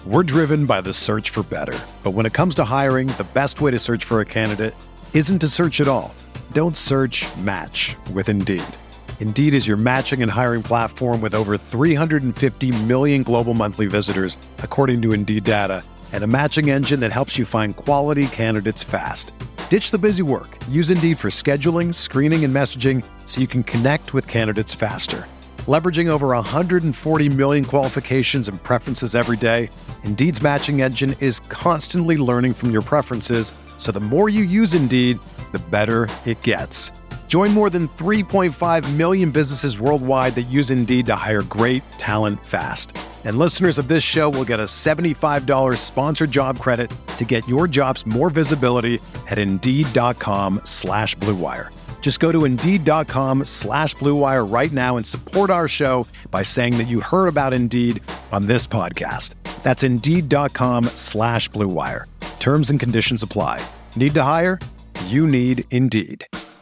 We're driven by the search for better. But when it comes to hiring, the best way to search for a candidate isn't to search at all. Don't search, match with Indeed. Indeed is your matching and hiring platform with over 350 million global monthly visitors, according to Indeed data, and a matching engine that helps you find quality candidates fast. Ditch the busy work. Use Indeed for scheduling, screening, and messaging so you can connect with candidates faster. Leveraging over 140 million qualifications and preferences every day, Indeed's matching engine is constantly learning from your preferences, so the more you use Indeed, the better it gets. Join more than 3.5 million businesses worldwide that use Indeed to hire great talent fast. And listeners of this show will get a $75 sponsored job credit to get your jobs more visibility at Indeed.com/Blue Wire. Just go to Indeed.com/Blue Wire right now and support our show by saying that you heard about Indeed on this podcast. That's Indeed.com/Blue Wire. Terms and conditions apply. Need to hire? You need Indeed.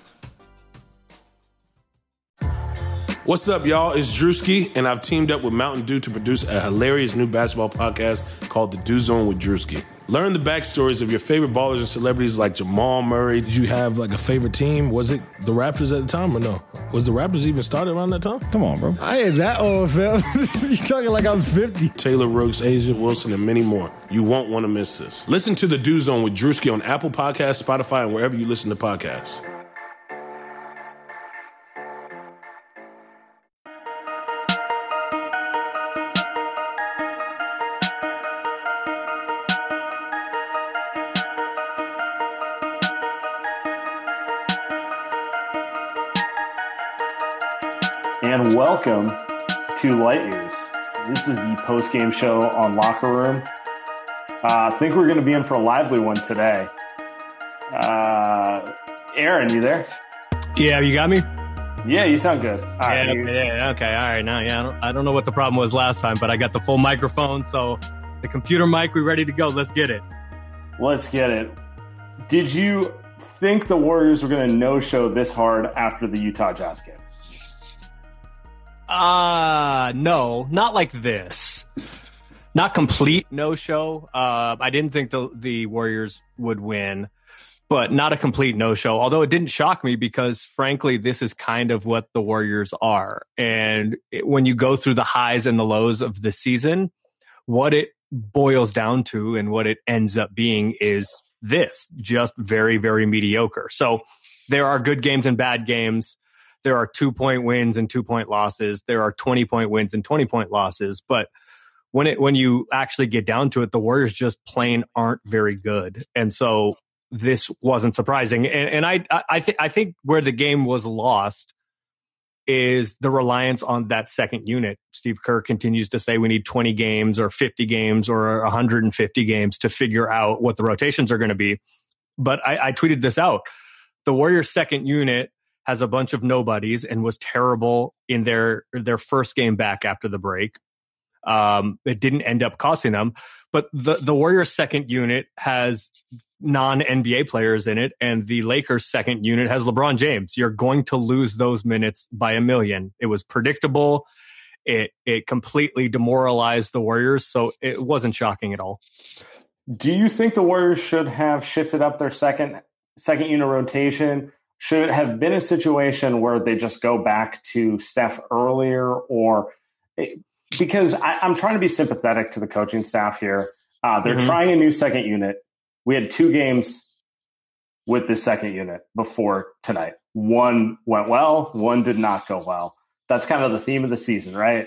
What's up, y'all? It's Drewski, and I've teamed up with Mountain Dew to produce a hilarious new basketball podcast called The Dew Zone with Drewski. Learn the backstories of your favorite ballers and celebrities like Jamal Murray. Did you have like a favorite team? Was it the Raptors at the time or no? Was the Raptors even started around that time? Come on, bro. I ain't that old, fam. You talking like I'm 50. Taylor Rooks, Asia Wilson, and many more. You won't want to miss this. Listen to The Dew Zone with Drewski on Apple Podcasts, Spotify, and wherever you listen to podcasts. And welcome to Light Years. This is the post-game show on Locker Room. I think we're going to be in for a lively one today. Aaron, you there? Yeah, you got me? Yeah, you sound good. All right, yeah, okay, all right. Now, I don't know what the problem was last time, but I got the full microphone, so the computer mic, we ready to go. Let's get it. Let's get it. Did you think the Warriors were going to no-show this hard after the Utah Jazz game? No, not like this. Not complete no-show. I didn't think the Warriors would win, but not a complete no-show. Although it didn't shock me because, frankly, this is kind of what the Warriors are. And when you go through the highs and the lows of the season, what it boils down to and what it ends up being is this, just very, very mediocre. So there are good games and bad games. There are 2-point wins and 2-point losses. There are 20-point wins and 20-point losses. But when you actually get down to it, the Warriors just plain aren't very good. And so this wasn't surprising. And I think where the game was lost is the reliance on that second unit. Steve Kerr continues to say we need 20 games or 50 games or 150 games to figure out what the rotations are going to be. But I tweeted this out. The Warriors second unit has a bunch of nobodies and was terrible in their first game back after the break. It didn't end up costing them, but the Warriors second unit has non-NBA players in it, and the Lakers second unit has LeBron James. You're going to lose those minutes by a million. It was predictable. It completely demoralized the Warriors, so it wasn't shocking at all. Do you think the Warriors should have shifted up their second unit rotation? Should it have been a situation where they just go back to Steph earlier, or because I'm trying to be sympathetic to the coaching staff here. They're trying a new second unit. We had 2 games with the second unit before tonight. One went well, one did not go well. That's kind of the theme of the season, right?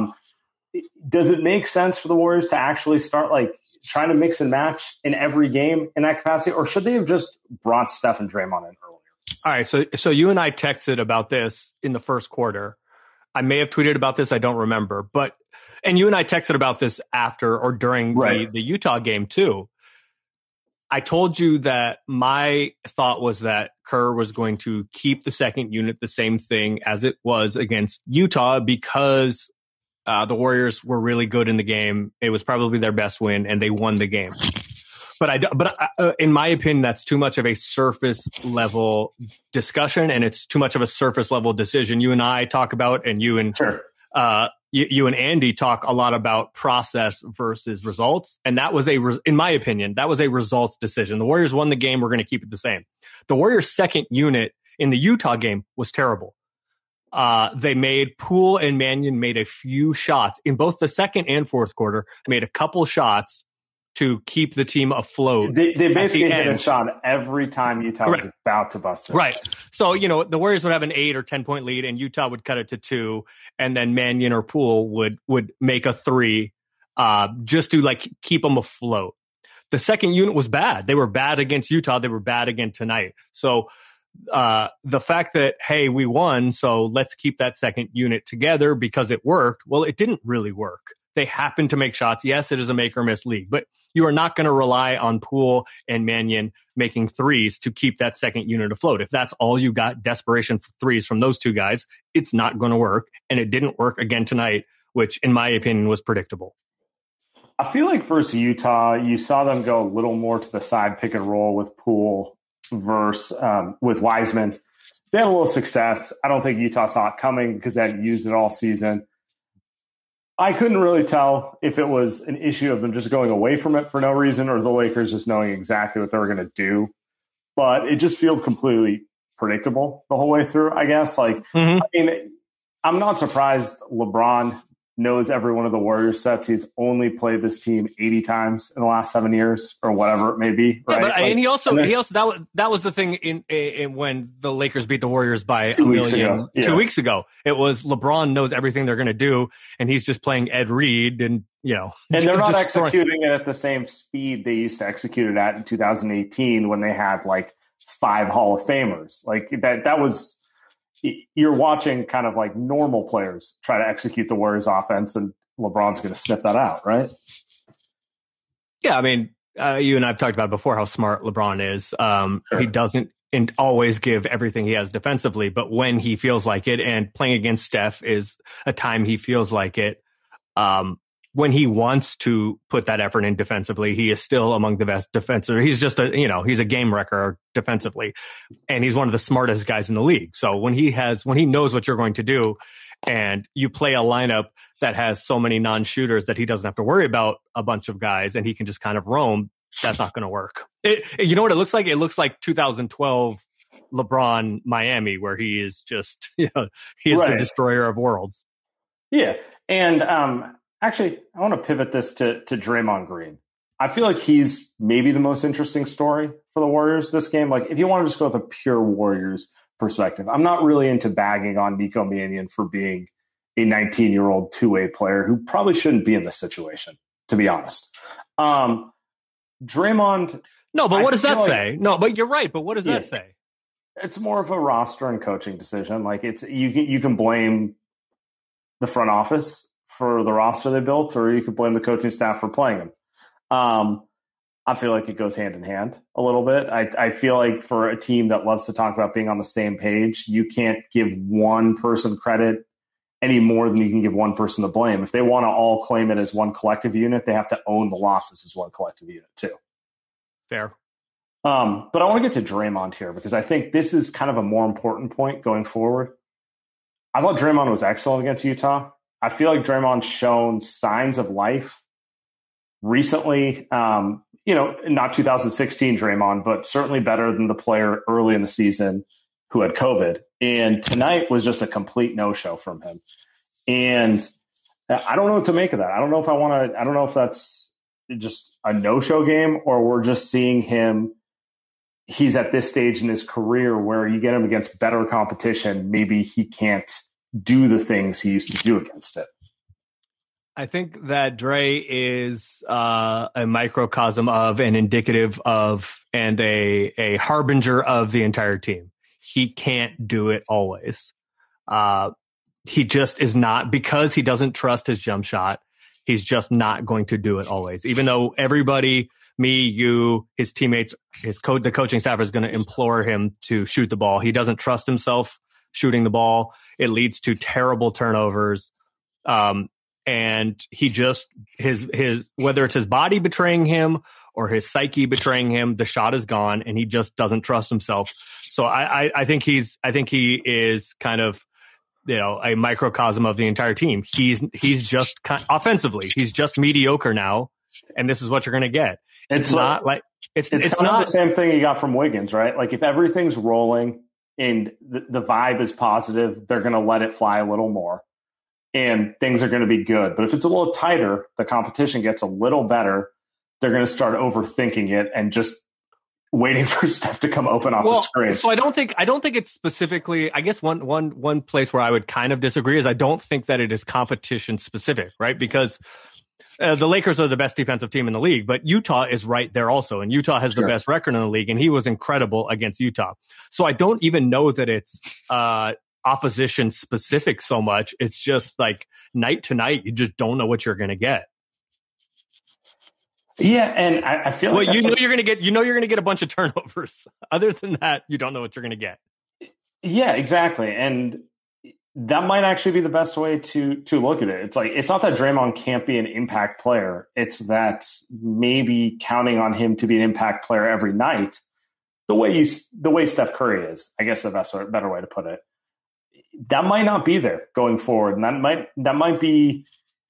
Does it make sense for the Warriors to actually start trying to mix and match in every game in that capacity, or should they have just brought Steph and Draymond in earlier? All right, so you and I texted about this in the first quarter. I may have tweeted about this, I don't remember. And you and I texted about this after or during the Utah game too. I told you that my thought was that Kerr was going to keep the second unit the same thing as it was against Utah because the Warriors were really good in the game. It was probably their best win, and they won the game. But in my opinion, that's too much of a surface level discussion, and it's too much of a surface level decision. You and I talk about, and you and you and Andy talk a lot about process versus results. And that was in my opinion, that was a results decision. The Warriors won the game. We're going to keep it the same. The Warriors' second unit in the Utah game was terrible. They made Poole and Mannion made a few shots in both the second and fourth quarter, made a couple shots to keep the team afloat. They basically hit a shot every time Utah was about to bust it. Right. So, the Warriors would have an 8 or 10 point lead and Utah would cut it to 2. And then Mannion or Poole would make a 3 just to keep them afloat. The second unit was bad. They were bad against Utah. They were bad again tonight. So the fact that, hey, we won, so let's keep that second unit together because it worked. Well, it didn't really work. They happened to make shots. Yes, it is a make or miss league, but you are not going to rely on Poole and Mannion making threes to keep that second unit afloat. If that's all you got, desperation for threes from those two guys, it's not going to work. And it didn't work again tonight, which in my opinion was predictable. I feel like versus Utah, you saw them go a little more to the side pick and roll with Poole versus with Wiseman. They had a little success. I don't think Utah saw it coming because they hadn't used it all season. I couldn't really tell if it was an issue of them just going away from it for no reason or the Lakers just knowing exactly what they were going to do. But it just feels completely predictable the whole way through, I guess. I mean, I'm not surprised LeBron knows every one of the Warriors sets. He's only played this team 80 times in the last 7 years or whatever it may be. Right? Yeah, but and he also that was the thing in when the Lakers beat the Warriors by 2 weeks ago. 2 weeks ago. It was LeBron knows everything they're going to do, and he's just playing Ed Reed, and and they're not executing it at the same speed they used to execute it at in 2018 when they had 5 Hall of Famers. That was. You're watching kind of normal players try to execute the Warriors offense, and LeBron's going to sniff that out, right? Yeah, I mean, you and I've talked about before how smart LeBron is. Sure. He doesn't always give everything he has defensively, but when he feels like it, and playing against Steph is a time he feels like it. When he wants to put that effort in defensively, he is still among the best defensive. He's just he's a game wrecker defensively, and he's one of the smartest guys in the league. So when he knows what you're going to do, and you play a lineup that has so many non-shooters that he doesn't have to worry about a bunch of guys, and he can just kind of roam, that's not going to work. You know what it looks like? It looks like 2012 LeBron Miami, where he is just he is the destroyer of worlds. Yeah, and actually, I want to pivot this to Draymond Green. I feel like he's maybe the most interesting story for the Warriors this game. If you want to just go with a pure Warriors perspective, I'm not really into bagging on Nico Mannion for being a 19-year-old two-way player who probably shouldn't be in this situation, to be honest. Draymond. No, but what does that say? No, but you're right. But what does that say? It's more of a roster and coaching decision. You can blame the front office for the roster they built, or you could blame the coaching staff for playing them. I feel like it goes hand in hand a little bit. I feel like for a team that loves to talk about being on the same page, you can't give one person credit any more than you can give one person the blame. If they want to all claim it as one collective unit, they have to own the losses as one collective unit too. Fair. But I want to get to Draymond here because I think this is kind of a more important point going forward. I thought Draymond was excellent against Utah. I feel like Draymond's shown signs of life recently. Not 2016 Draymond, but certainly better than the player early in the season who had COVID. And tonight was just a complete no-show from him. And I don't know what to make of that. I don't know if that's just a no-show game or we're just seeing him. He's at this stage in his career where you get him against better competition. Maybe he can't do the things he used to do against it. I think that Dre is a microcosm of and indicative of and a harbinger of the entire team. He can't do it always. He just is not, because he doesn't trust his jump shot. He's just not going to do it always. Even though everybody, me, you, his teammates, the coaching staff is going to implore him to shoot the ball. He doesn't trust himself shooting the ball. It leads to terrible turnovers. And he just, his whether it's his body betraying him or his psyche betraying him, the shot is gone and he just doesn't trust himself. So I think he is kind of a microcosm of the entire team. He's just offensively, he's just mediocre now, and this is what you're going to get. It's not like it's not the same thing you got from Wiggins, right? Like if everything's rolling and the vibe is positive, they're going to let it fly a little more, and things are going to be good. But if it's a little tighter, the competition gets a little better. They're going to start overthinking it and just waiting for stuff to come open off the screen. So I don't think it's specifically. I guess one place where I would kind of disagree is I don't think that it is competition specific, right? Because the Lakers are the best defensive team in the league, but Utah is right there also, and Utah has the best record in the league, and he was incredible against Utah. So I don't even know that it's opposition specific so much. It's just like night to night, you just don't know what you're going to get. Yeah, and I feel like you're going to get a bunch of turnovers. Other than that, you don't know what you're going to get. Yeah, exactly. And that might actually be the best way to look at it. It's like, it's not that Draymond can't be an impact player. It's that maybe counting on him to be an impact player every night, the way Steph Curry is, I guess the better way to put it, that might not be there going forward. And that might be,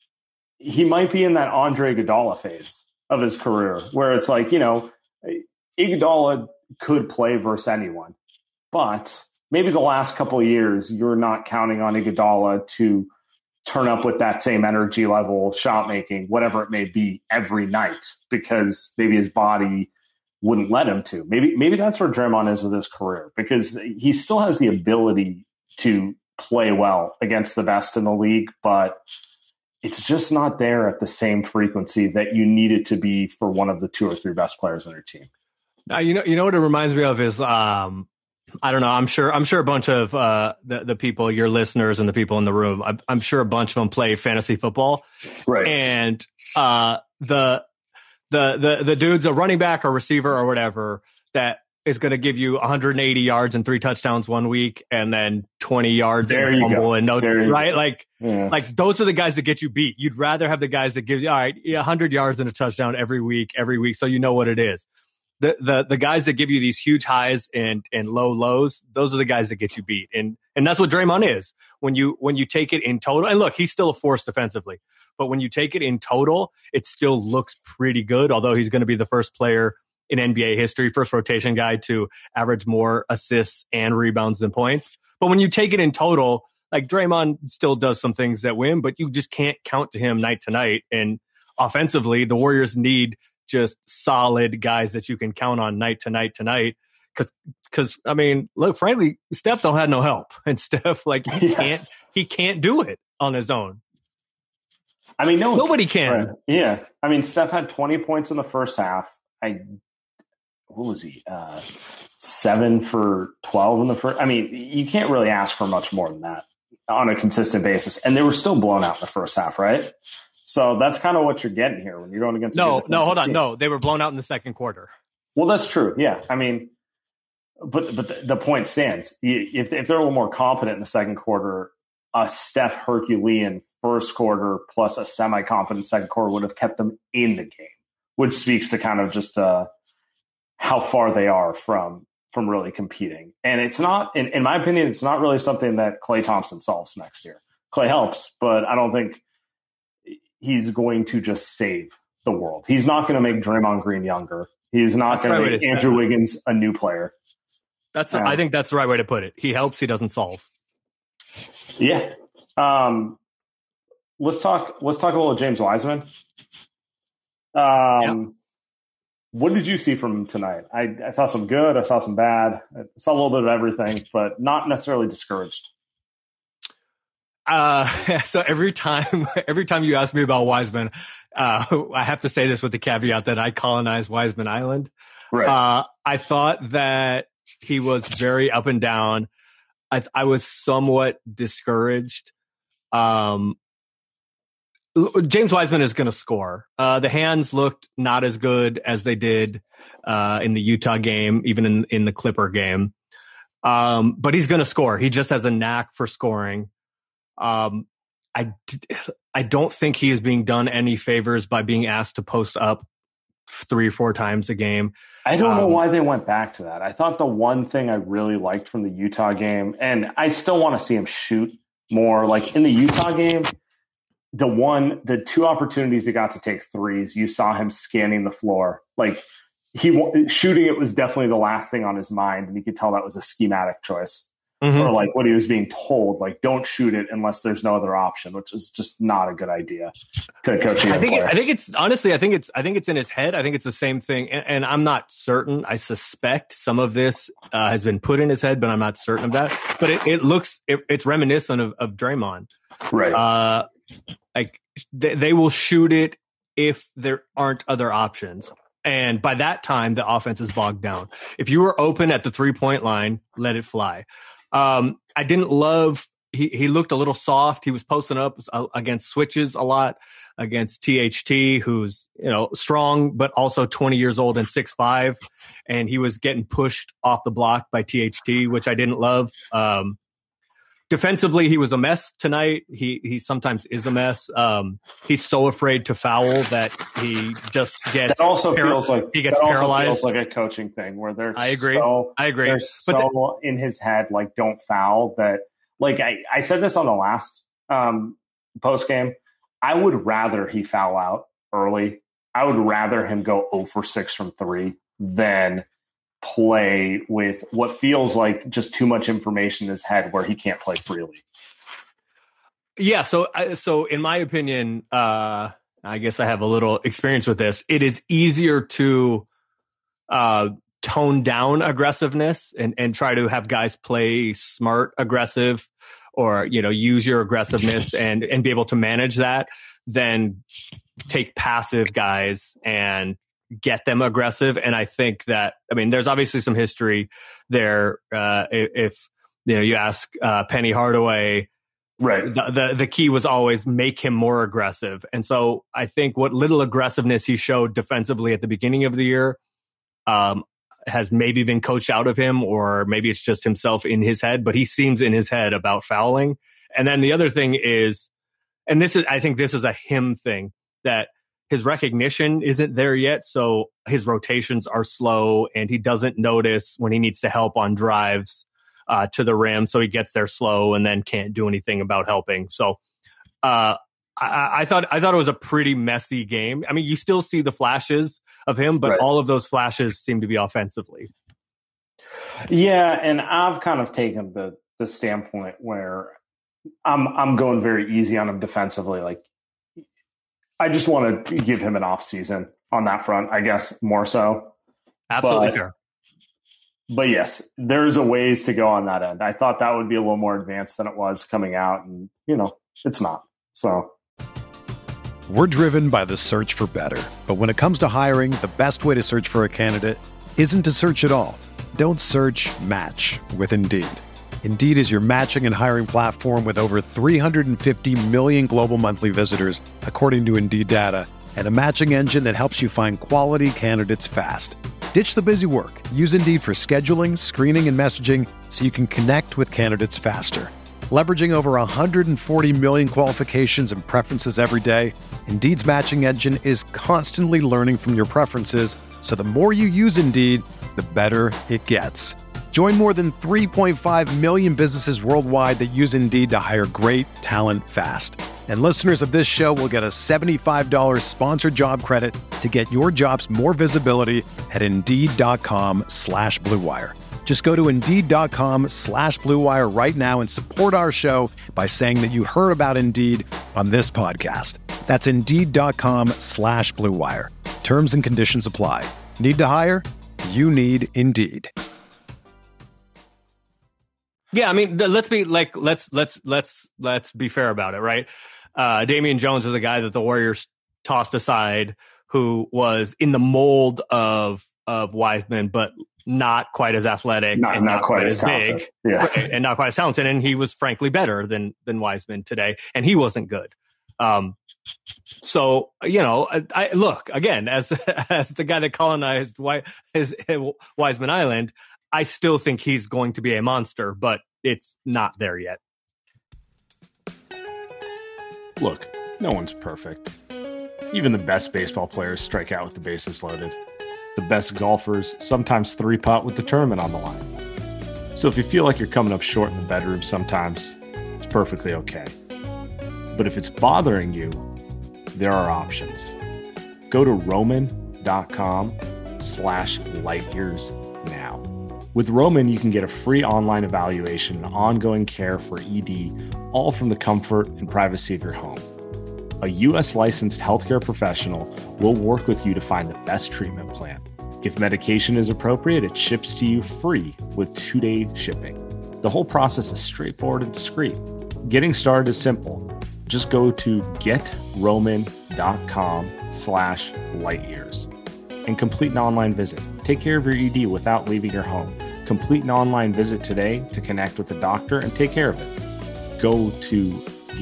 he might be in that Andre Iguodala phase of his career, where it's like, Iguodala could play versus anyone, but maybe the last couple of years, you're not counting on Iguodala to turn up with that same energy level, shot making, whatever it may be, every night, because maybe his body wouldn't let him to. Maybe that's where Draymond is with his career, because he still has the ability to play well against the best in the league, but it's just not there at the same frequency that you need it to be for one of the 2 or 3 best players on your team. Now, you know what it reminds me of is, I don't know. I'm sure a bunch of the people, your listeners and the people in the room, I'm sure a bunch of them play fantasy football, right? And the dude's a running back or receiver or whatever that is going to give you 180 yards and 3 touchdowns one week, and then 20 yards and a fumble and no, right? Like those are the guys that get you beat. You'd rather have the guys that give you 100 yards and a touchdown every week, so you know what it is. The guys that give you these huge highs and low lows, those are the guys that get you beat. And that's what Draymond is. When you take it in total, and look, he's still a force defensively, but when you take it in total, it still looks pretty good, although he's going to be the first player in NBA history, first rotation guy to average more assists and rebounds than points. But when you take it in total, like Draymond still does some things that win, but you just can't count to him night to night. And offensively, the Warriors need just solid guys that you can count on night to night. Because I mean, look, frankly, Steph don't have no help, and Steph, like, he can't do it on his own. I mean, nobody can. Right. Yeah, I mean, Steph had 20 points in the first half. What was he? 7 for 12 in the first. I mean, you can't really ask for much more than that on a consistent basis, and they were still blown out in the first half, right? So that's kind of what you're getting here when you're going against. No, hold on. No, they were blown out in the second quarter. Well, that's true. Yeah. I mean, but the point stands. If they're a little more competent in the second quarter, a Steph Herculean first quarter plus a semi-competent second quarter would have kept them in the game, which speaks to kind of just how far they are from really competing. And it's not, in my opinion, it's not really something that Klay Thompson solves next year. Klay helps, but I don't think he's going to just save the world. He's not going to make Draymond Green younger. He's not going to make Andrew Wiggins a new player. I think that's the right way to put it. He helps, he doesn't solve. Yeah. Let's talk a little James Wiseman. What did you see from him tonight? I saw some good. I saw some bad. I saw a little bit of everything, but not necessarily discouraged. So every time you ask me about Wiseman, I have to say this with the caveat that I colonized Wiseman Island. Right. I thought that he was very up and down. I was somewhat discouraged. James Wiseman is going to score. The hands looked not as good as they did in the Utah game, even in the Clipper game. But he's going to score. He just has a knack for scoring. I don't think he is being done any favors by being asked to post up 3 or 4 times a game. I don't know why they went back to that. I thought the one thing I really liked from the Utah game, and I still want to see him shoot more. Like in the Utah game, the two opportunities he got to take threes, you saw him scanning the floor. Like shooting it was definitely the last thing on his mind, and you could tell that was a schematic choice. Or like what he was being told, like don't shoot it unless there's no other option, which is just not a good idea to coaching. I think it's honestly, I think it's in his head. I think it's the same thing, and I'm not certain. I suspect some of this has been put in his head, but I'm not certain of that. But it's reminiscent of Draymond, right? Like they will shoot it if there aren't other options. And by that time, the offense is bogged down. If you were open at the 3-point line, let it fly. I didn't love, he looked a little soft. He was posting up against switches a lot, against THT, who's, strong, but also 20 years old and 6'5". And he was getting pushed off the block by THT, which I didn't love. Defensively, he was a mess tonight. He sometimes is a mess. He's so afraid to foul that he just gets. That also feels like he gets paralyzed. Feels like a coaching thing where they're. I agree. They're so in his head, like don't foul. That like I said this on the last post game. I would rather he foul out early. I would rather him go 0 for 6 from 3 than play with what feels like just too much information in his head where he can't play freely. Yeah. So in my opinion, I guess I have a little experience with this. It is easier to tone down aggressiveness and try to have guys play smart, aggressive, or, use your aggressiveness and be able to manage that than take passive guys and get them aggressive. And I think that, there's obviously some history there. If you ask Penny Hardaway, right, the key was always make him more aggressive. And so I think what little aggressiveness he showed defensively at the beginning of the year has maybe been coached out of him, or maybe it's just himself in his head, but he seems in his head about fouling. And then the other thing is, and I think this is a him thing, that his recognition isn't there yet, so his rotations are slow, and he doesn't notice when he needs to help on drives to the rim, so he gets there slow and then can't do anything about helping. So I thought it was a pretty messy game. You still see the flashes of him, but right. All of those flashes seem to be offensively. Yeah, and I've kind of taken the standpoint where I'm going very easy on him defensively, like. I just want to give him an off season on that front, I guess, more so. Absolutely fair. But yes, there's a ways to go on that end. I thought that would be a little more advanced than it was coming out, and it's not. So we're driven by the search for better. But when it comes to hiring, the best way to search for a candidate isn't to search at all. Don't search, match with Indeed. Indeed is your matching and hiring platform with over 350 million global monthly visitors, according to Indeed data, and a matching engine that helps you find quality candidates fast. Ditch the busy work. Use Indeed for scheduling, screening, and messaging so you can connect with candidates faster. Leveraging over 140 million qualifications and preferences every day, Indeed's matching engine is constantly learning from your preferences, so the more you use Indeed, the better it gets. Join more than 3.5 million businesses worldwide that use Indeed to hire great talent fast. And listeners of this show will get a $75 sponsored job credit to get your jobs more visibility at Indeed.com/Blue Wire. Just go to Indeed.com/Blue Wire right now and support our show by saying that you heard about Indeed on this podcast. That's Indeed.com/Blue Wire. Terms and conditions apply. Need to hire? You need Indeed. Yeah, let's be fair about it, right? Damian Jones is a guy that the Warriors tossed aside, who was in the mold of Wiseman, but not quite as athletic, not quite as big, and not quite as talented. And he was frankly better than Wiseman today, and he wasn't good. So I look again as the guy that colonized Wiseman Island. I still think he's going to be a monster, but it's not there yet. Look, no one's perfect. Even the best baseball players strike out with the bases loaded. The best golfers sometimes three-putt with the tournament on the line. So if you feel like you're coming up short in the bedroom sometimes, it's perfectly okay. But if it's bothering you, there are options. Go to roman.com/lightyears now. With Roman, you can get a free online evaluation and ongoing care for ED, all from the comfort and privacy of your home. A U.S. licensed healthcare professional will work with you to find the best treatment plan. If medication is appropriate, it ships to you free with 2-day shipping. The whole process is straightforward and discreet. Getting started is simple. Just go to getroman.com/lightyears and complete an online visit. Take care of your ED without leaving your home. Complete an online visit today to connect with a doctor and take care of it. Go to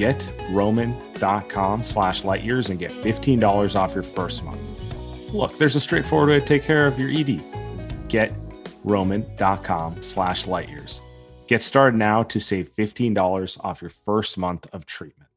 getroman.com/lightyears and get $15 off your first month. Look, there's a straightforward way to take care of your ED. Getroman.com/lightyears. Get started now to save $15 off your first month of treatment.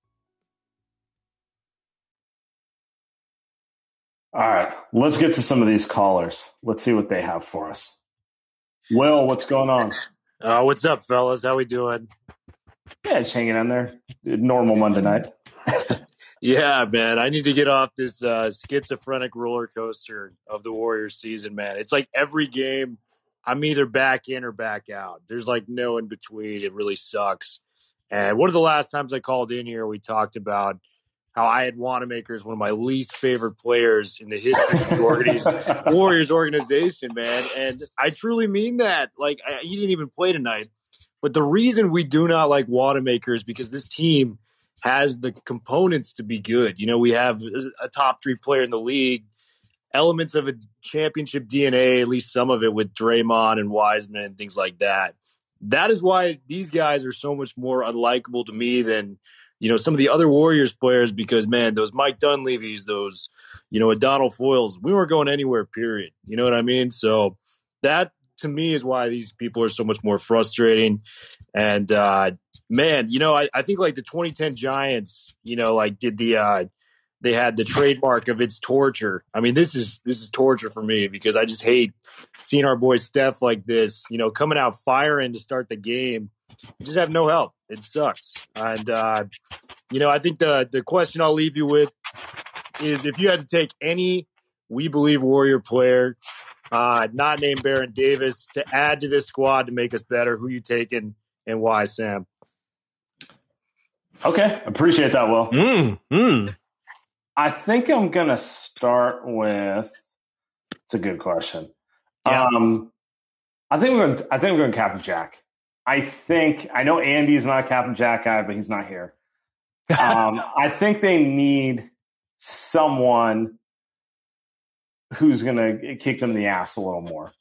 All right, let's get to some of these callers. Let's see what they have for us. Will, what's going on? What's up, fellas? How we doing? Yeah, it's hanging in there. Normal Monday night. Yeah, man. I need to get off this schizophrenic roller coaster of the Warriors season, man. It's like every game I'm either back in or back out. There's like no in between. It really sucks. And one of the last times I called in here, we talked about how I had Wanamaker as one of my least favorite players in the history of the Warriors organization, man. And I truly mean that. Like, he didn't even play tonight. But the reason we do not like Wanamaker is because this team has the components to be good. You know, we have a top 3 player in the league, elements of a championship DNA, at least some of it with Draymond and Wiseman and things like that. That is why these guys are so much more unlikable to me than, you know, some of the other Warriors players, because, man, those Mike Dunleavys, those, you know, Donald Foyles, we weren't going anywhere, period. You know what I mean? So that, to me, is why these people are so much more frustrating. And, man, you know, I think like the 2010 Giants, you know, like they had the trademark of it's torture. I mean, this is torture for me because I just hate seeing our boy Steph like this, you know, coming out firing to start the game. You just have no help. It sucks. And, you know, I think the question I'll leave you with is if you had to take any We Believe Warrior player, not named Baron Davis, to add to this squad to make us better, who you taking and why, Sam? Okay. Appreciate that, Will. I think I'm going to start with, it's a good question. Yeah. I think we're going Captain Jack. I know Andy's not a Captain Jack guy, but he's not here. I think they need someone who's going to kick them in the ass a little more.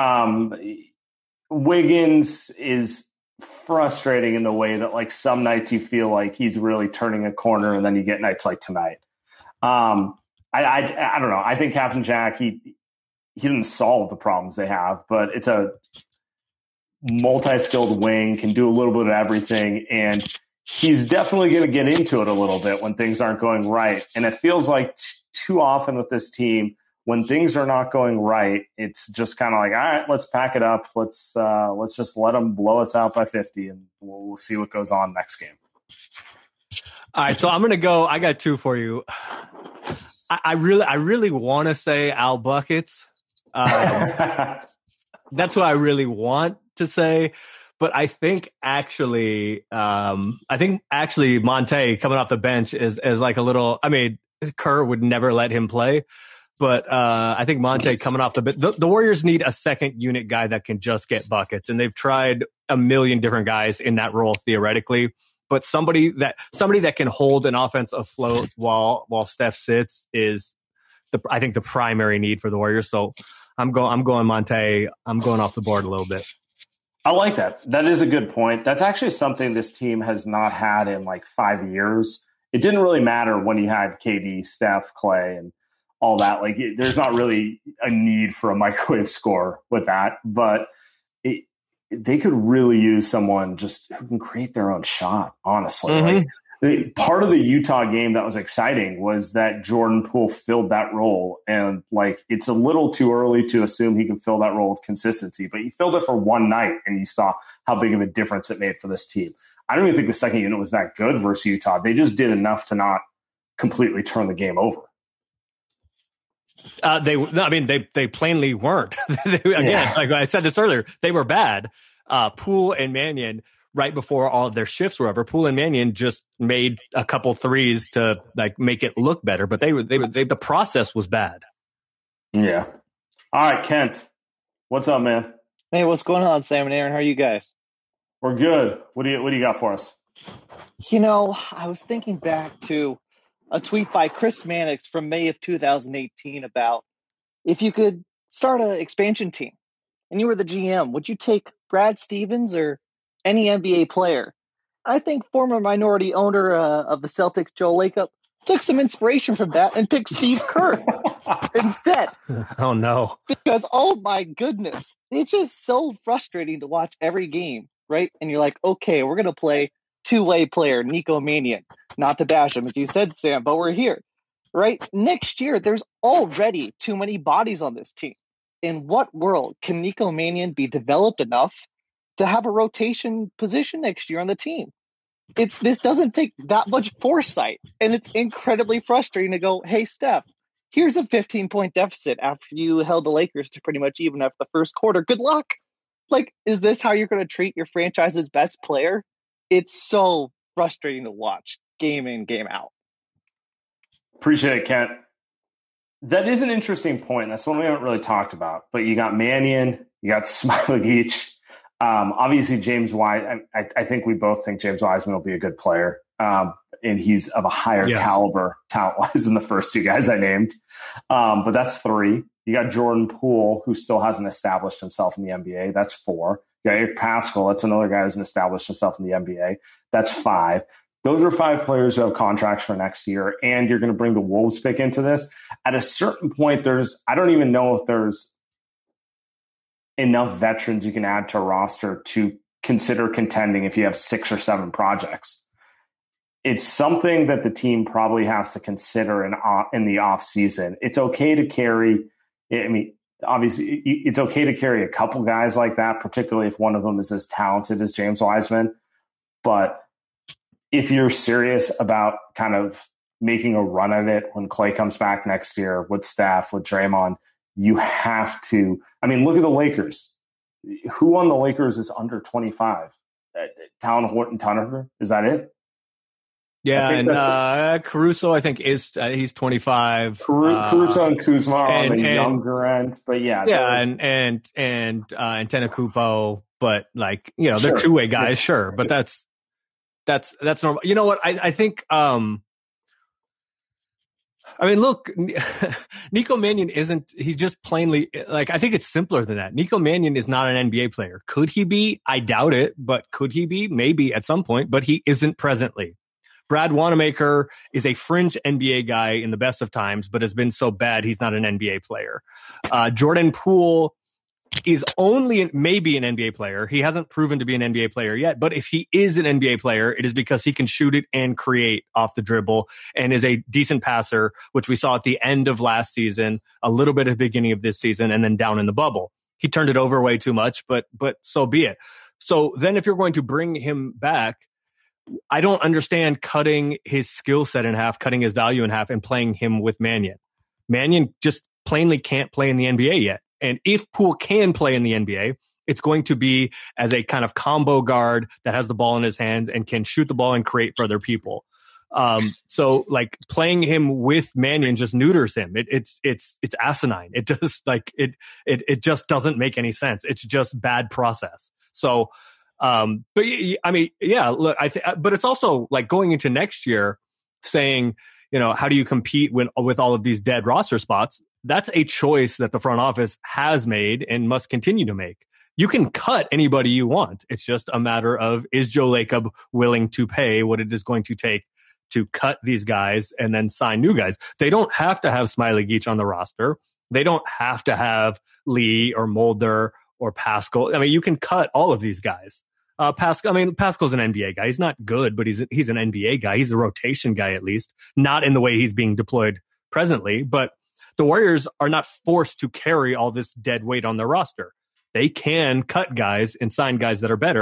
Wiggins is frustrating in the way that, like, some nights you feel like he's really turning a corner, and then you get nights like tonight. I don't know. I think Captain Jack, he didn't solve the problems they have, but it's a multi-skilled wing, can do a little bit of everything, and he's definitely going to get into it a little bit when things aren't going right. And it feels like too often with this team, when things are not going right, it's just kind of like, all right, let's pack it up. Let's just let them blow us out by 50, and we'll see what goes on next game. All right, so I'm going to go. I got 2 for you. I really want to say Al Buckets. That's what I really want to say. But I think actually Monte coming off the bench is like a little. I mean, Kerr would never let him play, but I think Monte coming off the bench. The Warriors need a second unit guy that can just get buckets, and they've tried a million different guys in that role theoretically. But somebody that can hold an offense afloat while Steph sits is I think the primary need for the Warriors. So I'm going Monte. I'm going off the board a little bit. I like that. That is a good point. That's actually something this team has not had in like 5 years. It didn't really matter when you had KD, Steph, Clay, and all that. Like, there's not really a need for a microwave score with that, but they could really use someone just who can create their own shot, honestly. Mm-hmm. Like, part of the Utah game that was exciting was that Jordan Poole filled that role. And, like, it's a little too early to assume he can fill that role with consistency, but he filled it for one night, and you saw how big of a difference it made for this team. I don't even think the second unit was that good versus Utah. They just did enough to not completely turn the game over. They plainly weren't. Like I said this earlier, they were bad. Poole and Mannion, right before all of their shifts were over, Poole and Mannion just made a couple threes to like make it look better, but the process was bad. Yeah. All right, Kent, what's up, man? Hey, what's going on, Sam and Aaron? How are you guys? We're good. What do you got for us? I was thinking back to a tweet by Chris Mannix from May of 2018 about if you could start an expansion team and you were the GM, would you take Brad Stevens or any NBA player? I think former minority owner of the Celtics, Joe Lacob, took some inspiration from that and picked Steve Kerr instead. Oh, no. Because, oh, my goodness, it's just so frustrating to watch every game, right? And you're like, okay, we're going to play two-way player, Nico Mannion. Not to bash him, as you said, Sam, but we're here, right? Next year, there's already too many bodies on this team. In what world can Nico Mannion be developed enough to have a rotation position next year on the team? This doesn't take that much foresight, and it's incredibly frustrating to go, hey, Steph, here's a 15-point deficit after you held the Lakers to pretty much even after the first quarter. Good luck. Like, is this how you're going to treat your franchise's best player? It's so frustrating to watch game in, game out. Appreciate it, Kent. That is an interesting point. That's one we haven't really talked about. But you got Mannion, you got Smailagic. Obviously, James Wiseman. I think we both think James Wiseman will be a good player, and he's of a higher caliber talent-wise than the first two guys I named. But that's three. You got Jordan Poole, who still hasn't established himself in the NBA. That's four. You got Eric Pascal. That's another guy who hasn't established himself in the NBA. That's five. Those are five players who have contracts for next year, and you're going to bring the Wolves pick into this. At a certain point, I don't even know if there's enough veterans you can add to a roster to consider contending if you have 6 or 7 projects. It's something that the team probably has to consider in the off season. It's okay to carry. I mean, obviously, it's okay to carry a couple guys like that, particularly if one of them is as talented as James Wiseman. But if you're serious about kind of making a run at it when Klay comes back next year with Steph, with Draymond, you have to. I mean, look at the Lakers. Who on the Lakers is under 25? Talon Horton-Tucker? Is that it? Yeah, and Caruso, I think, he's 25. Caruso and Kuzma are on the younger end, but and Antetokounmpo, but like, you know, they're two-way guys, sure, but that's normal. You know what? I think. I mean, look, Nico Mannion he's just plainly, like, I think it's simpler than that. Nico Mannion is not an NBA player. Could he be? I doubt it, but could he be? Maybe at some point, but he isn't presently. Brad Wanamaker is a fringe NBA guy in the best of times, but has been so bad he's not an NBA player. Jordan Poole is only maybe an NBA player. He hasn't proven to be an NBA player yet, but if he is an NBA player, it is because he can shoot it and create off the dribble and is a decent passer, which we saw at the end of last season, a little bit at the beginning of this season, and then down in the bubble. He turned it over way too much, but so be it. So then if you're going to bring him back, I don't understand cutting his skill set in half, cutting his value in half, and playing him with Mannion. Mannion just plainly can't play in the NBA yet. And if Poole can play in the NBA, it's going to be as a kind of combo guard that has the ball in his hands and can shoot the ball and create for other people. So like playing him with Mannion just neuters him. It's asinine. It just it just doesn't make any sense. It's just bad process. So, but I mean, yeah, look, but it's also like going into next year saying, you know, how do you compete with all of these dead roster spots? That's a choice that the front office has made and must continue to make. You can cut anybody you want. It's just a matter of, is Joe Lacob willing to pay what it is going to take to cut these guys and then sign new guys? They don't have to have Smailagic on the roster. They don't have to have Lee or Mulder or Pascal. I mean, you can cut all of these guys. Pascal's an NBA guy. He's not good, but he's an NBA guy. He's a rotation guy, at least, not in the way he's being deployed presently. But the Warriors are not forced to carry all this dead weight on their roster. They can cut guys and sign guys that are better.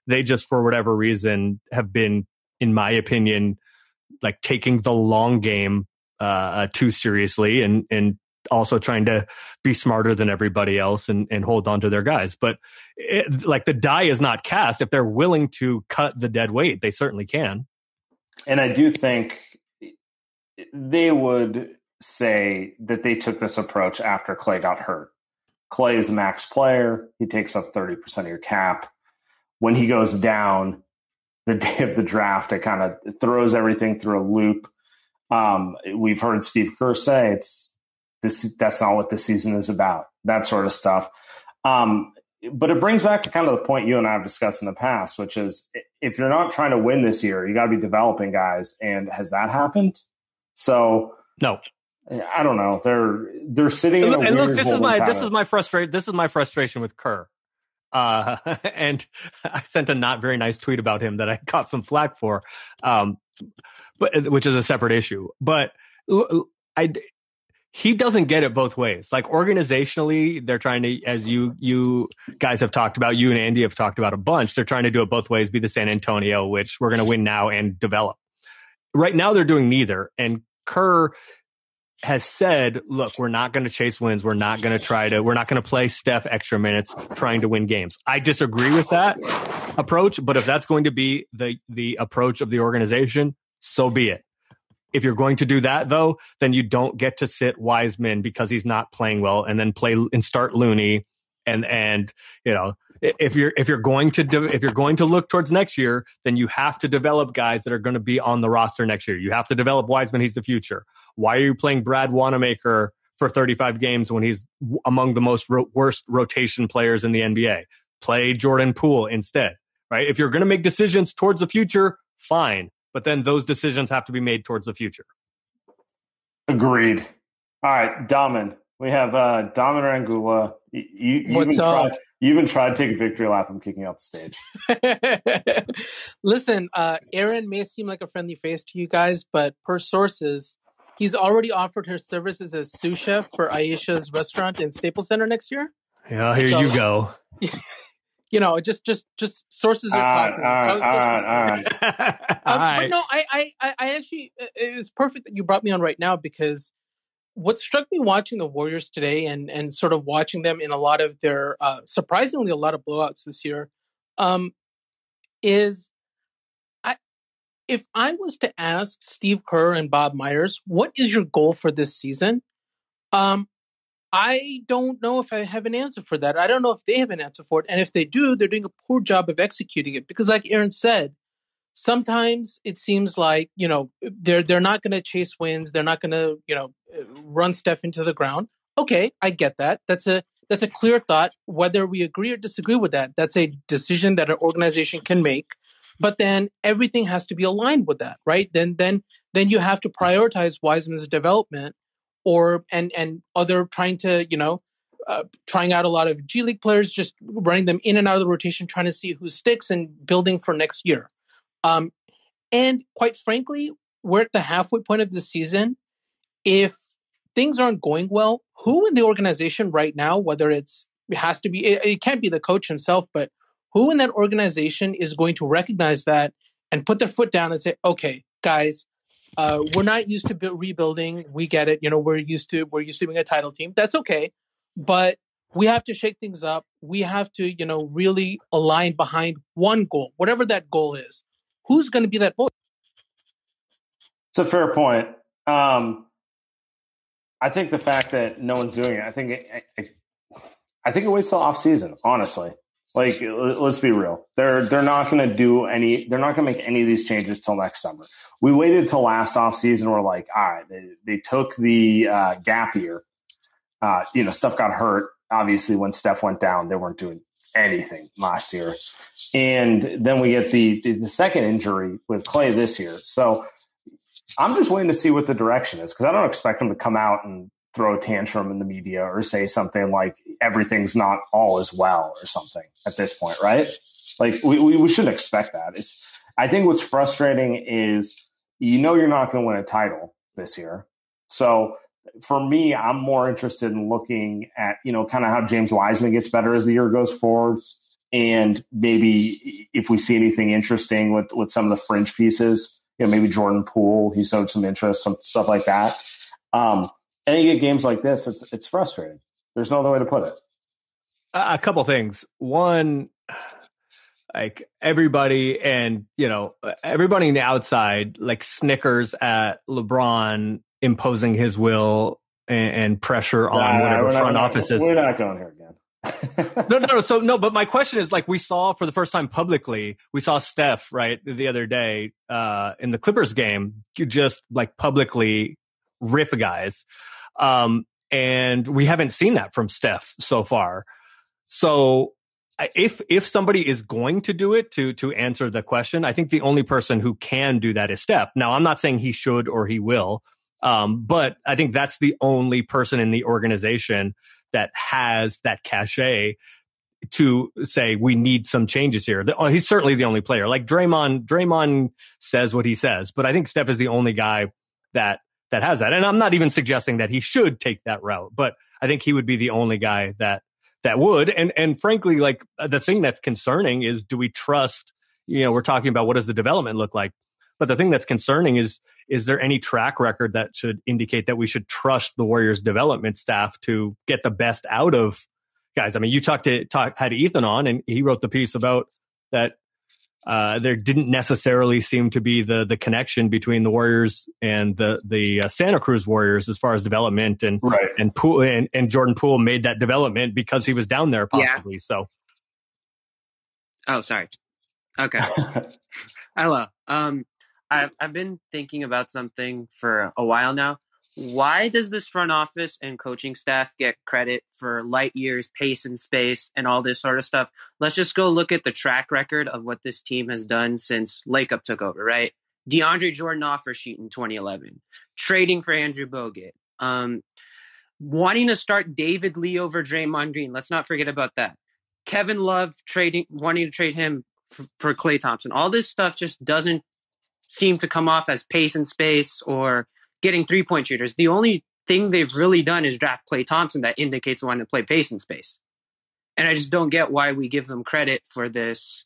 They just, for whatever reason, have been, in my opinion, like taking the long game too seriously and also trying to be smarter than everybody else and hold on to their guys. But like the die is not cast. If they're willing to cut the dead weight, they certainly can. And I do think they would say that they took this approach after Clay got hurt. Clay is a max player. He takes up 30% of your cap. When he goes down the day of the draft, it kind of throws everything through a loop. We've heard Steve Kerr say that's not what this season is about, that sort of stuff. But it brings back to kind of the point you and I have discussed in the past, which is if you're not trying to win this year, you got to be developing guys. And has that happened? So no, I don't know. They're sitting in a weird look, this is my frustration with Kerr. And I sent a not very nice tweet about him that I got some flack for, but which is a separate issue. But he doesn't get it both ways. Like organizationally, they're trying to, as you guys have talked about, you and Andy have talked about a bunch. They're trying to do it both ways, be the San Antonio, which we're going to win now and develop. Right now, they're doing neither. And Kerr has said, look, we're not going to chase wins. We're not going to play Steph extra minutes trying to win games. I disagree with that approach, but if that's going to be the approach of the organization, so be it. If you're going to do that, though, then you don't get to sit Wiseman because he's not playing well, and then play and start Looney, and you know, if you're going to look towards next year, then you have to develop guys that are going to be on the roster next year. You have to develop Wiseman; he's the future. Why are you playing Brad Wanamaker for 35 games when he's among the worst rotation players in the NBA? Play Jordan Poole instead, right? If you're going to make decisions towards the future, fine. But then those decisions have to be made towards the future. Agreed. All right, Daman. We have Daman Rangula. You've been trying to take a victory lap. I'm kicking out the stage. Listen, Aaron may seem like a friendly face to you guys, but per sources, he's already offered her services as sous chef for Aisha's restaurant in Staples Center next year. Yeah, here you go. You know, just sources are talking. All right. But no, I actually, it was perfect that you brought me on right now, because what struck me watching the Warriors today and sort of watching them in a lot of their, surprisingly, a lot of blowouts this year, is if I was to ask Steve Kerr and Bob Myers, what is your goal for this season? I don't know if I have an answer for that. I don't know if they have an answer for it. And if they do, they're doing a poor job of executing it. Because like Aaron said, sometimes it seems like, you know, they're not going to chase wins. They're not going to, you know, run Steph into the ground. Okay, I get that. That's a clear thought. Whether we agree or disagree with that, that's a decision that an organization can make. But then everything has to be aligned with that, right? Then you have to prioritize Wiseman's development, and other trying to, you know, trying out a lot of G League players, just running them in and out of the rotation, trying to see who sticks and building for next year. And quite frankly, we're at the halfway point of the season. If things aren't going well, who in the organization right now, whether it can't be the coach himself, but who in that organization is going to recognize that and put their foot down and say, okay, guys, we're not used to rebuilding. We get it. You know, we're used to being a title team. That's okay. But we have to shake things up. We have to, you know, really align behind one goal, whatever that goal is. Who's going to be that voice? It's a fair point. I think the fact that no one's doing it, I think it waits till off season, honestly. Like, let's be real. They're not going to do any. They're not going to make any of these changes till next summer. We waited till last offseason. We're like, all right, they took the gap year. You know, Steph got hurt. Obviously, when Steph went down, they weren't doing anything last year. And then we get the second injury with Clay this year. So I'm just waiting to see what the direction is, because I don't expect him to come out and throw a tantrum in the media or say something like everything's not all as well or something at this point, right? Like we shouldn't expect that. I think what's frustrating is, you know, you're not going to win a title this year. So for me, I'm more interested in looking at, you know, kind of how James Wiseman gets better as the year goes forward, And maybe if we see anything interesting with some of the fringe pieces, maybe Jordan Poole, he showed some interest, some stuff like that. And you get games like this, it's frustrating. There's no other way to put it. A couple things. One, like everybody and, everybody in the outside, like snickers at LeBron imposing his will and pressure on whatever front office is. We're not going here again. No. But my question is, like, we saw for the first time publicly, we saw Steph, right, the other day in the Clippers game, just like publicly rip guys. And we haven't seen that from Steph so far. So if somebody is going to do it to answer the question, I think the only person who can do that is Steph. Now, I'm not saying he should or he will, but I think that's the only person in the organization that has that cachet to say we need some changes here. He's certainly the only player. Like Draymond says what he says, but I think Steph is the only guy that has that. And I'm not even suggesting that he should take that route, but I think he would be the only guy that would. And frankly, like the thing that's concerning is, do we trust, we're talking about what does the development look like? But the thing that's concerning is there any track record that should indicate that we should trust the Warriors development staff to get the best out of guys? I mean, you had Ethan on, and he wrote the piece about that. There didn't necessarily seem to be the connection between the Warriors and the Santa Cruz Warriors as far as development, and right. and Poole and Jordan Poole made that development because he was down there possibly. Yeah. So, oh, sorry. Okay. Hello. I've been thinking about something for a while now. Why does this front office and coaching staff get credit for light years, pace and space, and all this sort of stuff? Let's just go look at the track record of what this team has done since Lakeup took over, right? DeAndre Jordan offer sheet in 2011, trading for Andrew Bogut, wanting to start David Lee over Draymond Green. Let's not forget about that. Kevin Love wanting to trade him for Klay Thompson. All this stuff just doesn't seem to come off as pace and space or getting 3-point shooters. The only thing they've really done is draft Klay Thompson that indicates wanting to play pace and space. And I just don't get why we give them credit for this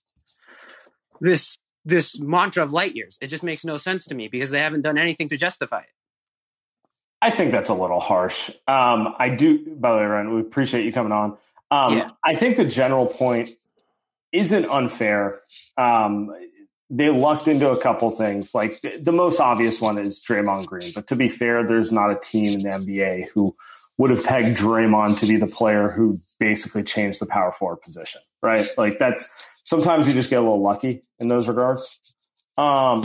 mantra of light years. It just makes no sense to me because they haven't done anything to justify it. I think that's a little harsh. I do, by the way, Ryan, we appreciate you coming on. I think the general point isn't unfair. They lucked into a couple things. Like the most obvious one is Draymond Green. But to be fair, there's not a team in the NBA who would have pegged Draymond to be the player who basically changed the power forward position, right? Like that's sometimes you just get a little lucky in those regards. I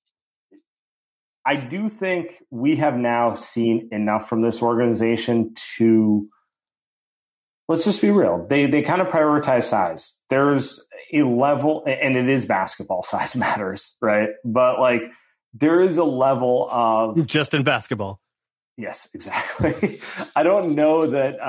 do think we have now seen enough from this organization to, let's just be real. They kind of prioritize size. There's a level, and it is basketball, size matters, right? But like there is a level of just in basketball. Yes, exactly. I don't know that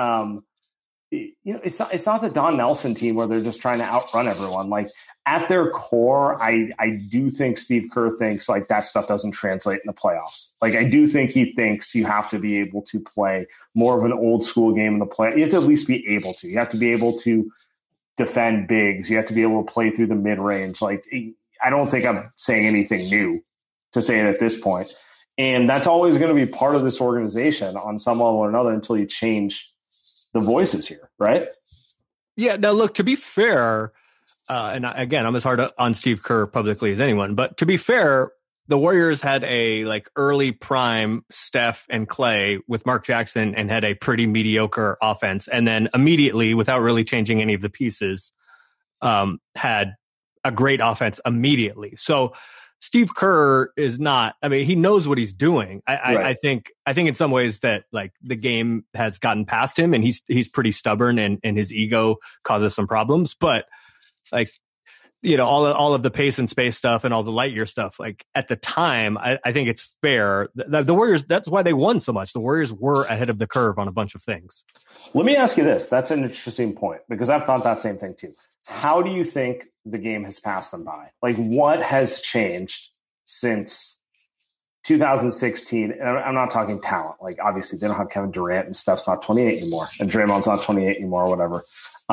it's not the Don Nelson team where they're just trying to outrun everyone. Like at their core, I do think Steve Kerr thinks like that stuff doesn't translate in the playoffs. Like I do think he thinks you have to be able to play more of an old school game in the play. You have to at least be able to. You have to be able to defend bigs. You have to be able to play through the mid range. Like I don't think I'm saying anything new to say it at this point. And that's always going to be part of this organization on some level or another until you change the voices here, right? Yeah. Now, look, to be fair, and again, I'm as hard on Steve Kerr publicly as anyone, but to be fair, the Warriors had a like early prime Steph and Klay with Mark Jackson and had a pretty mediocre offense. And then immediately, without really changing any of the pieces, had a great offense immediately. So Steve Kerr is not, I mean, he knows what he's doing. I think in some ways that like the game has gotten past him and he's pretty stubborn and his ego causes some problems, but like, you know, all of the pace and space stuff and all the light year stuff, like at the time, I think it's fair. The Warriors, that's why they won so much. The Warriors were ahead of the curve on a bunch of things. Let me ask you this. That's an interesting point because I've thought that same thing too. How do you think the game has passed them by? Like what has changed since 2016, and I'm not talking talent. Like, obviously, they don't have Kevin Durant, and Steph's not 28 anymore, and Draymond's not 28 anymore, or whatever.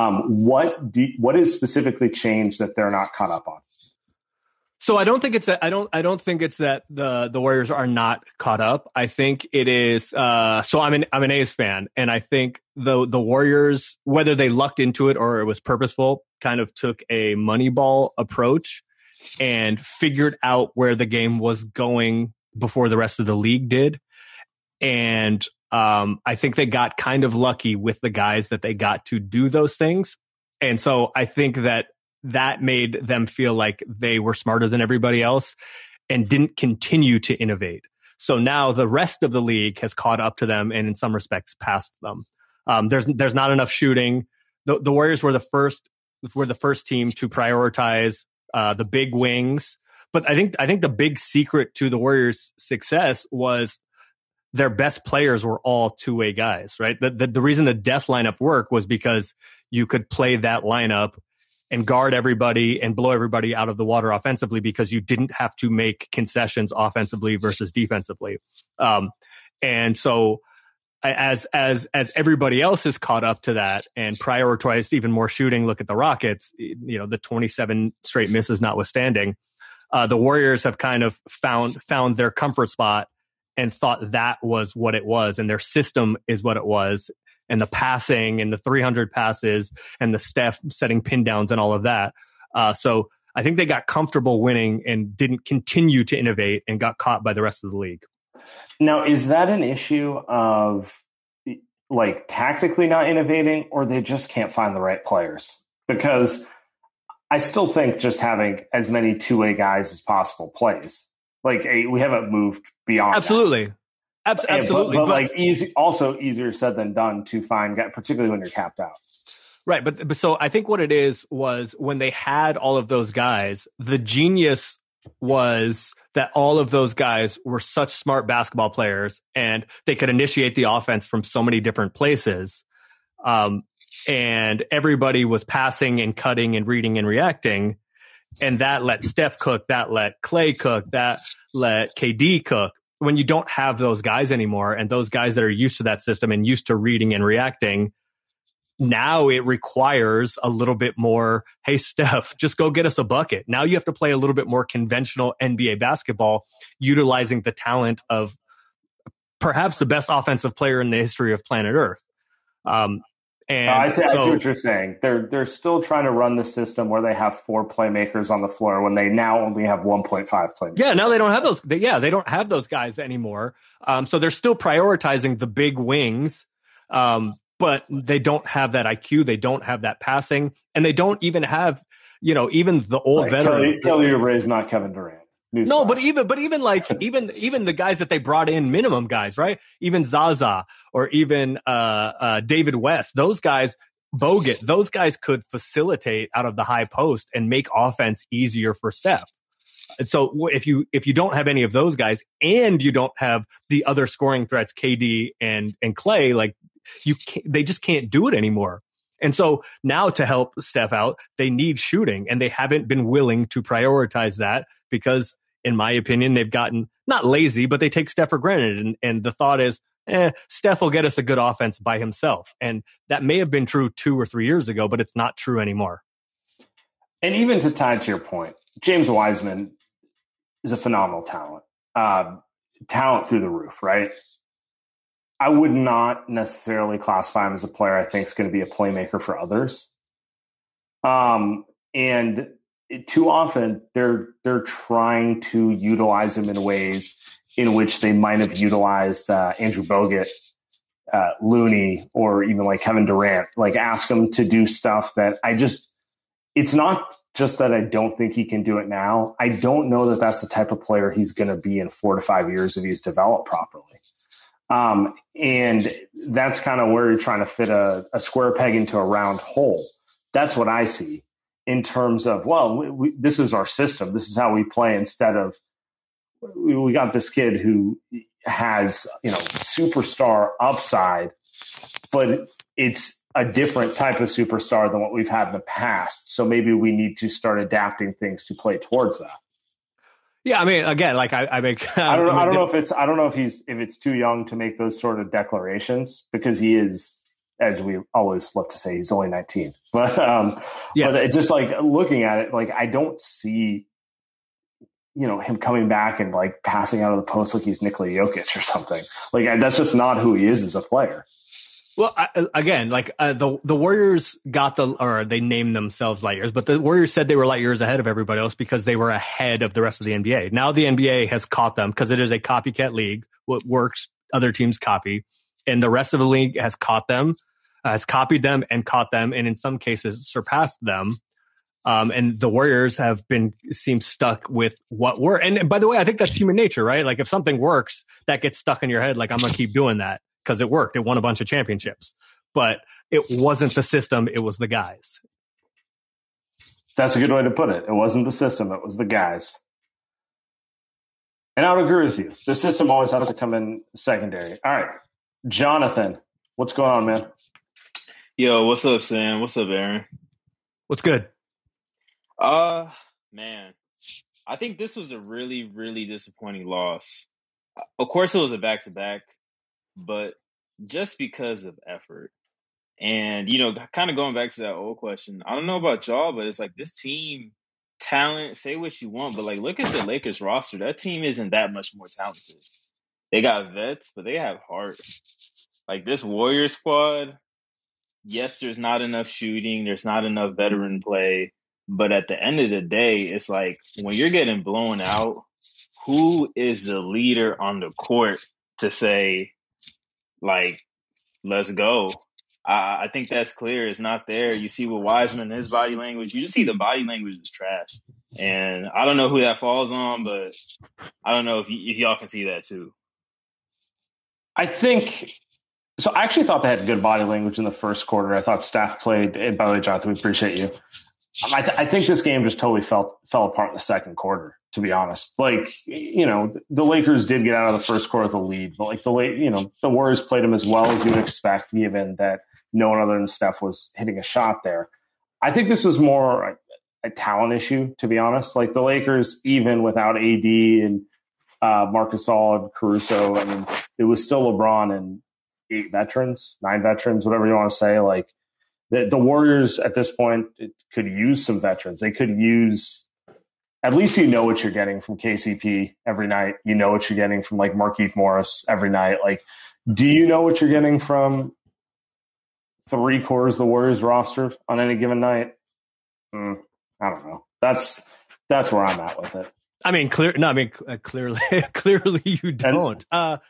What is specifically changed that they're not caught up on? So I don't think it's that. I don't think it's that the Warriors are not caught up. I think it is. So I'm an A's fan, and I think the Warriors, whether they lucked into it or it was purposeful, kind of took a Moneyball approach and figured out where the game was going before the rest of the league did. And I think they got kind of lucky with the guys that they got to do those things. And so I think that made them feel like they were smarter than everybody else and didn't continue to innovate. So now the rest of the league has caught up to them and in some respects passed them. There's not enough shooting. The Warriors were the first team to prioritize the big wings. But I think the big secret to the Warriors' success was their best players were all two-way guys, right? The reason the death lineup worked was because you could play that lineup and guard everybody and blow everybody out of the water offensively because you didn't have to make concessions offensively versus defensively. And so as everybody else is caught up to that and prioritized even more shooting, look at the Rockets, the 27 straight misses notwithstanding, the Warriors have kind of found their comfort spot and thought that was what it was. And their system is what it was. And the passing and the 300 passes and the Steph setting pin downs and all of that. So I think they got comfortable winning and didn't continue to innovate and got caught by the rest of the league. Now, is that an issue of like tactically not innovating, or they just can't find the right players? Because I still think just having as many two-way guys as possible plays. Like, we haven't moved beyond absolutely. That. Absolutely. But like also easier said than done to find guys, particularly when you're capped out. Right. But so I think what it was when they had all of those guys, the genius was that all of those guys were such smart basketball players and they could initiate the offense from so many different places. And everybody was passing and cutting and reading and reacting. And that let Steph cook, that let Clay cook, that let KD cook. When you don't have those guys anymore and those guys that are used to that system and used to reading and reacting, now it requires a little bit more, hey, Steph, just go get us a bucket. Now you have to play a little bit more conventional NBA basketball, utilizing the talent of perhaps the best offensive player in the history of planet Earth. And I see what you're saying. They're still trying to run the system where they have 4 playmakers on the floor when they now only have 1.5 playmakers. Yeah, now they don't have those. They don't have those guys anymore. So they're still prioritizing the big wings, but they don't have that IQ. They don't have that passing, and they don't even have, even the old veterans. Kelly Oubre is not Kevin Durant. No, but even the guys that they brought in, minimum guys, right? Even Zaza or even David West, those guys, Bogut, those guys could facilitate out of the high post and make offense easier for Steph. And so if you don't have any of those guys and you don't have the other scoring threats, KD and Clay, like they just can't do it anymore. And so now to help Steph out, they need shooting, and they haven't been willing to prioritize that because, in my opinion, they've gotten not lazy, but they take Steph for granted. And the thought is, Steph will get us a good offense by himself. And that may have been true 2 or 3 years ago, but it's not true anymore. And even to tie to your point, James Wiseman is a phenomenal talent. Talent through the roof, right? I would not necessarily classify him as a player I think is going to be a playmaker for others. And too often they're trying to utilize him in ways in which they might have utilized Andrew Bogut, Looney, or even like Kevin Durant. Like, ask him to do stuff that it's not just that I don't think he can do it now. I don't know that that's the type of player he's going to be in 4 to 5 years if he's developed properly. And that's kind of where you're trying to fit a square peg into a round hole. That's what I see in terms of, this is our system. This is how we play, instead of we got this kid who has, superstar upside, but it's a different type of superstar than what we've had in the past. So maybe we need to start adapting things to play towards that. Yeah, I mean, again, like I make. I don't know if it's too young to make those sort of declarations, because he is, as we always love to say, he's only 19. But but it's just like looking at it, like I don't see, him coming back and like passing out of the post like he's Nikola Jokic or something. Like that's just not who he is as a player. Well, again, like the Warriors they named themselves light years, but the Warriors said they were light years ahead of everybody else because they were ahead of the rest of the NBA. Now the NBA has caught them because it is a copycat league. What works, other teams copy, and the rest of the league has caught them, has copied them and caught them, and in some cases surpassed them. And the Warriors seem stuck with what worked. And by the way, I think that's human nature, right? Like if something works, that gets stuck in your head. Like I'm going to keep doing that because it worked. It won a bunch of championships, but it wasn't the system. It was the guys. That's a good way to put it. It wasn't the system. It was the guys. And I would agree with you. The system always has to come in secondary. All right. Jonathan, what's going on, man? Yo, what's up, Sam? What's up, Aaron? What's good? Man, I think this was a really, really disappointing loss. Of course, it was a back-to-back, but just because of effort. And, kind of going back to that old question, I don't know about y'all, but it's like this team, talent, say what you want, but like look at the Lakers roster. That team isn't that much more talented. They got vets, but they have heart. Like this Warriors squad, yes, there's not enough shooting. There's not enough veteran play. But at the end of the day, it's like when you're getting blown out, who is the leader on the court to say, like, let's go? I think that's clear. It's not there. You see with Wiseman, his body language, you just see the body language is trash. And I don't know who that falls on, but I don't know if y'all can see that too. I actually thought they had good body language in the first quarter. I thought Steph played, and by the way, Jonathan, we appreciate you. I think this game just totally fell apart in the second quarter, to be honest. Like, the Lakers did get out of the first quarter with a lead, but like the Warriors played them as well as you would expect, given that no one other than Steph was hitting a shot there. I think this was more a talent issue, to be honest. Like the Lakers, even without AD and Marc Gasol and Caruso, I mean, it was still LeBron and 9 veterans, whatever you want to say. Like the Warriors at this point could use some veterans. They could use, at least what you're getting from KCP every night. You know what you're getting from like Markieff Morris every night. Like, do you know what you're getting from 3/4 of the Warriors roster on any given night? I don't know. That's where I'm at with it. I mean, clearly you don't.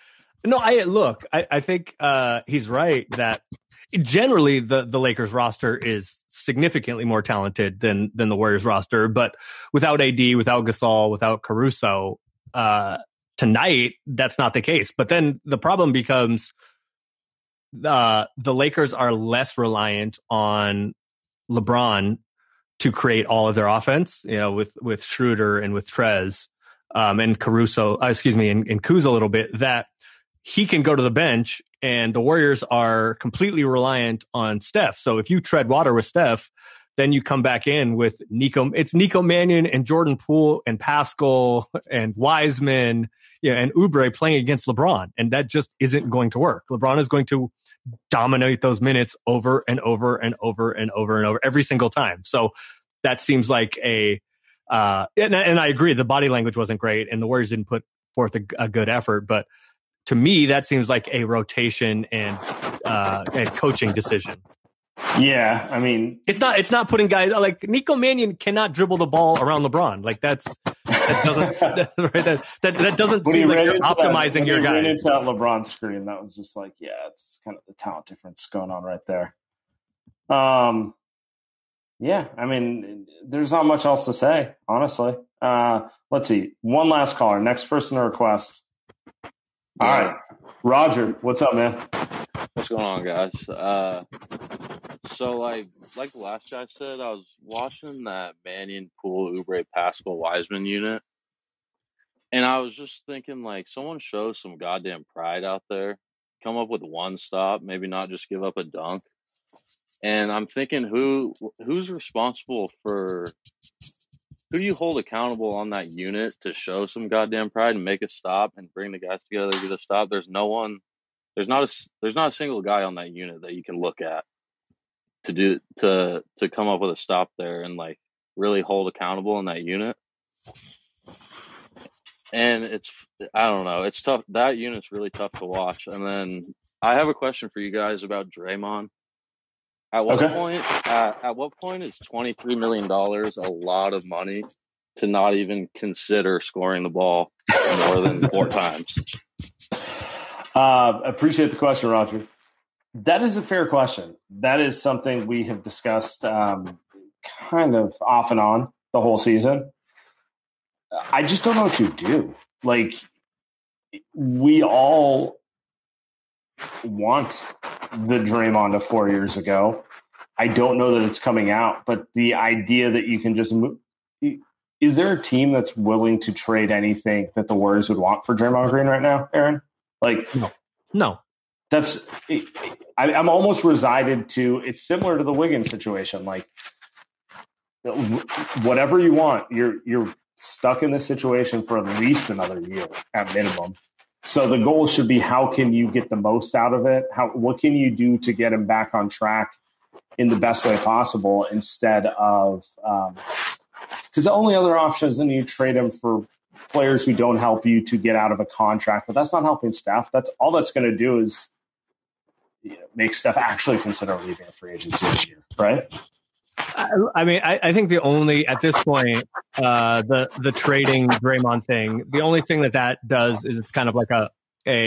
I think he's right that generally the Lakers roster is significantly more talented than the Warriors roster, but without AD, without Gasol, without Caruso, tonight that's not the case. But then the problem becomes the Lakers are less reliant on LeBron to create all of their offense, with Schroeder and with Trez, and Caruso, and Kuz a little bit, that he can go to the bench, and the Warriors are completely reliant on Steph. So if you tread water with Steph, then you come back in with Nico. It's Nico Mannion and Jordan Poole and Pascal and Wiseman, and Oubre playing against LeBron, and that just isn't going to work. LeBron is going to dominate those minutes over and over and over and over and over every single time. So that seems like and I agree, the body language wasn't great, and the Warriors didn't put forth a good effort, but to me, that seems like a rotation and coaching decision. Yeah, I mean, it's not putting guys like Nico Mannion cannot dribble the ball around LeBron. Like that doesn't seem like you're optimizing your guys. When you ran into that LeBron screen, that was just like, yeah, it's kind of the talent difference going on right there. Yeah, I mean, there's not much else to say, honestly. Let's see. One last caller. Next person to request. All right. Roger, what's up, man? What's going on, guys? So like the last guy said, I was watching that Mannion, Poole, Oubre, Pascal, Wiseman unit, and I was just thinking, like, someone show some goddamn pride out there. Come up with one stop, maybe not just give up a dunk. And I'm thinking, who's responsible for who do you hold accountable on that unit to show some goddamn pride and make a stop and bring the guys together to get a stop? There's no one. There's not a single guy on that unit that you can look at to come up with a stop there and like really hold accountable in that unit. And I don't know, it's tough. That unit's really tough to watch. And then I have a question for you guys about Draymond. At what point is $23 million a lot of money to not even consider scoring the ball more than 4 times? Appreciate the question, Roger. That is a fair question. That is something we have discussed kind of off and on the whole season. I just don't know what you do. Like, we all want the Draymond of 4 years ago. I don't know that it's coming out, but the idea that you can just move. Is there a team that's willing to trade anything that the Warriors would want for Draymond Green right now, Aaron? Like, no. That's I'm almost resigned to. It's similar to the Wiggins situation. Like, whatever you want, you're stuck in this situation for at least another year at minimum. So the goal should be, how can you get the most out of it? What can you do to get him back on track in the best way possible, instead of because the only other option is then you trade him for players who don't help you to get out of a contract. But that's not helping Steph. That's all that's going to do is make Steph actually consider leaving a free agency this year, right? I mean, I think the only, at this point, the trading Draymond thing, the only thing that does is it's kind of like a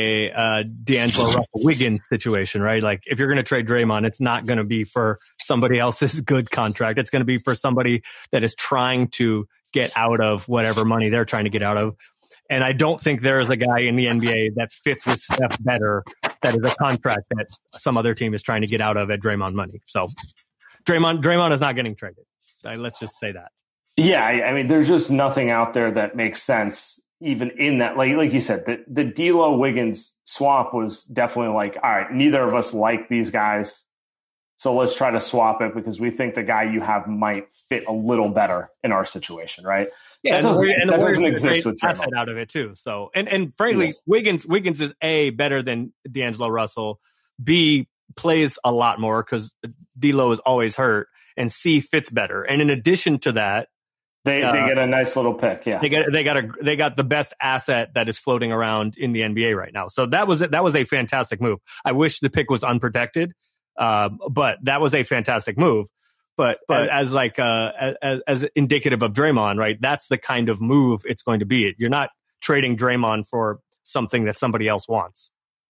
D'Angelo Russell Wiggins situation, right? Like, if you're going to trade Draymond, it's not going to be for somebody else's good contract. It's going to be for somebody that is trying to get out of whatever money they're trying to get out of. And I don't think there is a guy in the NBA that fits with Steph better, that is a contract that some other team is trying to get out of at Draymond money. So Draymond is not getting traded. Let's just say that. Yeah, I mean, there's just nothing out there that makes sense, even in that. Like you said, the D'Lo Wiggins swap was definitely like, all right, neither of us like these guys, so let's try to swap it because we think the guy you have might fit a little better in our situation, right? Yeah, that doesn't exist with asset out of it too. So, and frankly, yes. Wiggins is A, better than D'Angelo Russell, B, plays a lot more because D'Lo is always hurt, and C, fits better. And in addition to that, they get a nice little pick. Yeah, they got the best asset that is floating around in the NBA right now. So that was a fantastic move. I wish the pick was unprotected, but that was a fantastic move. But as indicative of Draymond, right? That's the kind of move it's going to be. You're not trading Draymond for something that somebody else wants.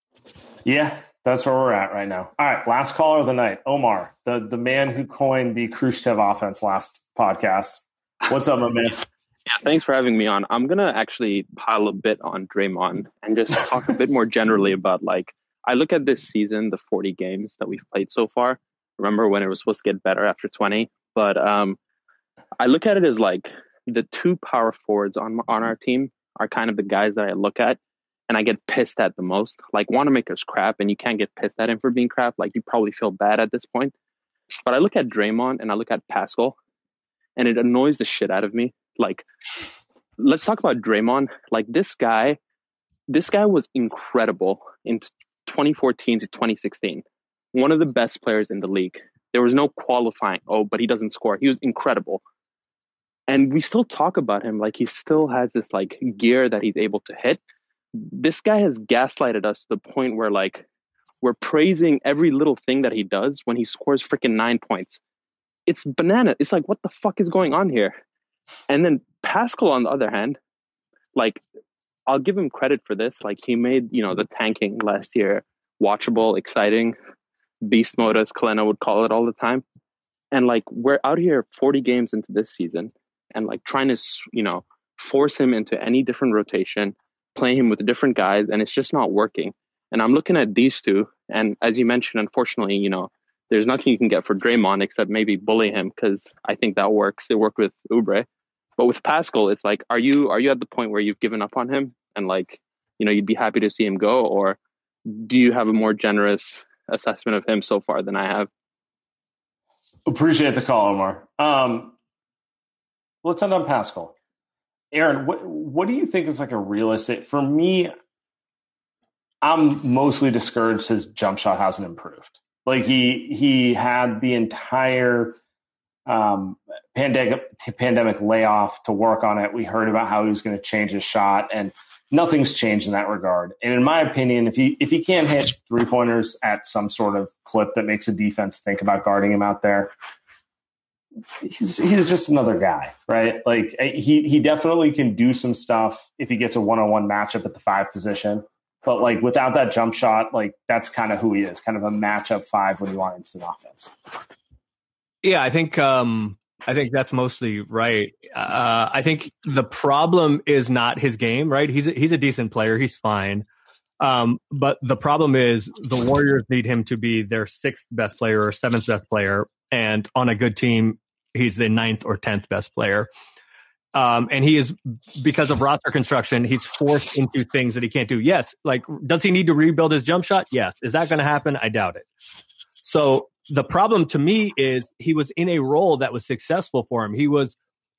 Yeah, that's where we're at right now. All right, last caller of the night, Omar, the man who coined the Khrushchev offense last podcast. What's up, my man? Yeah, thanks for having me on. I'm going to actually pile a bit on Draymond and just talk a bit more generally about, like, I look at this season, the 40 games that we've played so far. Remember when it was supposed to get better after 20? But I look at it as like the 2 power forwards on our team are kind of the guys that I look at and I get pissed at the most. Like, Wanamaker's crap, and you can't get pissed at him for being crap. Like, you probably feel bad at this point. But I look at Draymond and I look at Pascal, and it annoys the shit out of me. Like, let's talk about Draymond. Like, this guy was incredible in 2014 to 2016. One of the best players in the league. There was no qualifying. Oh, but he doesn't score. He was incredible. And we still talk about him like he still has this like gear that he's able to hit. This guy has gaslighted us to the point where like we're praising every little thing that he does when he scores freaking 9 points. It's banana. It's like, what the fuck is going on here? And then Pascal, on the other hand, like, I'll give him credit for this. Like, he made, the tanking last year watchable, exciting, beast mode, as Kalena would call it all the time. And like, we're out here 40 games into this season and like trying to, force him into any different rotation, playing him with different guys, and it's just not working. And I'm looking at these two, and as you mentioned, unfortunately, there's nothing you can get for Draymond except maybe bully him, because I think that works. It worked with Oubre. But with Pascal, it's like, are you at the point where you've given up on him and like, you'd be happy to see him go, or do you have a more generous assessment of him so far than I have? Appreciate the call, Omar. let's end on Pascal. Aaron, what do you think is like a realistic? For me, I'm mostly discouraged his jump shot hasn't improved. Like he had the entire pandemic layoff to work on it. We heard about how he was going to change his shot, and nothing's changed in that regard. And in my opinion, if he can't hit 3-pointers at some sort of clip that makes a defense think about guarding him out there, he's just another guy, right? Like he definitely can do some stuff if he gets a one-on-one matchup at the 5 position. But like without that jump shot, like that's kind of who he is, kind of a matchup 5 when you want instant offense. Yeah, I think that's mostly right. I think the problem is not his game, right? He's a decent player. He's fine. But the problem is the Warriors need him to be their 6th best player or 7th best player. And on a good team, he's the 9th or 10th best player. And he is, because of roster construction, he's forced into things that he can't do. Yes. Like, does he need to rebuild his jump shot? Yes. Is that going to happen? I doubt it. So the problem to me is he was in a role that was successful for him. He was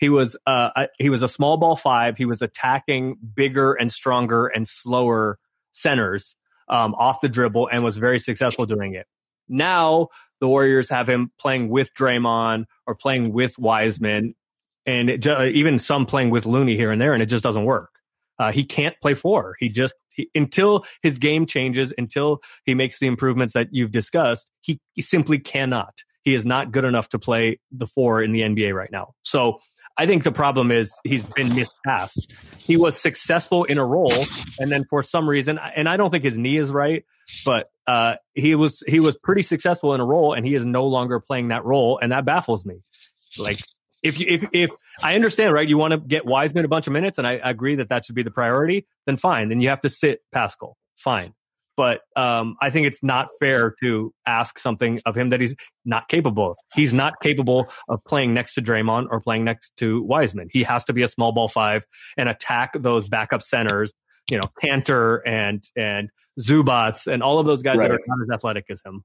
a small ball 5. He was attacking bigger and stronger and slower centers off the dribble and was very successful doing it. Now the Warriors have him playing with Draymond or playing with Wiseman, and even some playing with Looney here and there, and it just doesn't work. He can't play 4. Until his game changes, until he makes the improvements that you've discussed, he simply cannot. He is not good enough to play the 4 in the NBA right now. So I think the problem is he's been miscast. He was successful in a role, and then for some reason, and I don't think his knee is right, but he was pretty successful in a role, and he is no longer playing that role, and that baffles me. Like, if I understand, right, you want to get Wiseman a bunch of minutes, and I agree that should be the priority, then fine. Then you have to sit Pascal. Fine. But I think it's not fair to ask something of him that he's not capable of. He's not capable of playing next to Draymond or playing next to Wiseman. He has to be a small ball 5 and attack those backup centers, Kanter and Zubats and all of those guys that are not as athletic as him.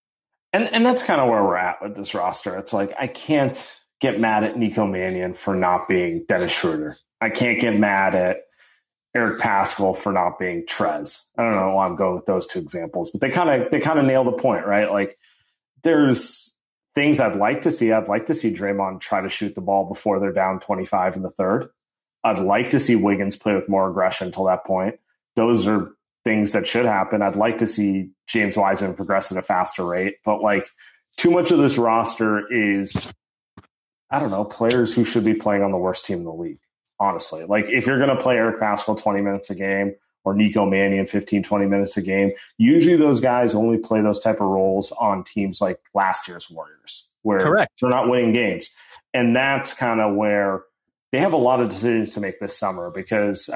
And that's kind of where we're at with this roster. It's like, I can't get mad at Nico Mannion for not being Dennis Schroeder. I can't get mad at Eric Pascal for not being Trez. I don't know why I'm going with those 2 examples, but they kind of nail the point, right? Like, there's things I'd like to see. I'd like to see Draymond try to shoot the ball before they're down 25 in the 3rd. I'd like to see Wiggins play with more aggression until that point. Those are things that should happen. I'd like to see James Wiseman progress at a faster rate, but like, too much of this roster is, I don't know, players who should be playing on the worst team in the league. Honestly, like, if you're going to play Eric Pascal 20 minutes a game or Nico Mannion 15, 20 minutes a game, usually those guys only play those type of roles on teams like last year's Warriors, where they're not winning games. And that's kind of where they have a lot of decisions to make this summer, because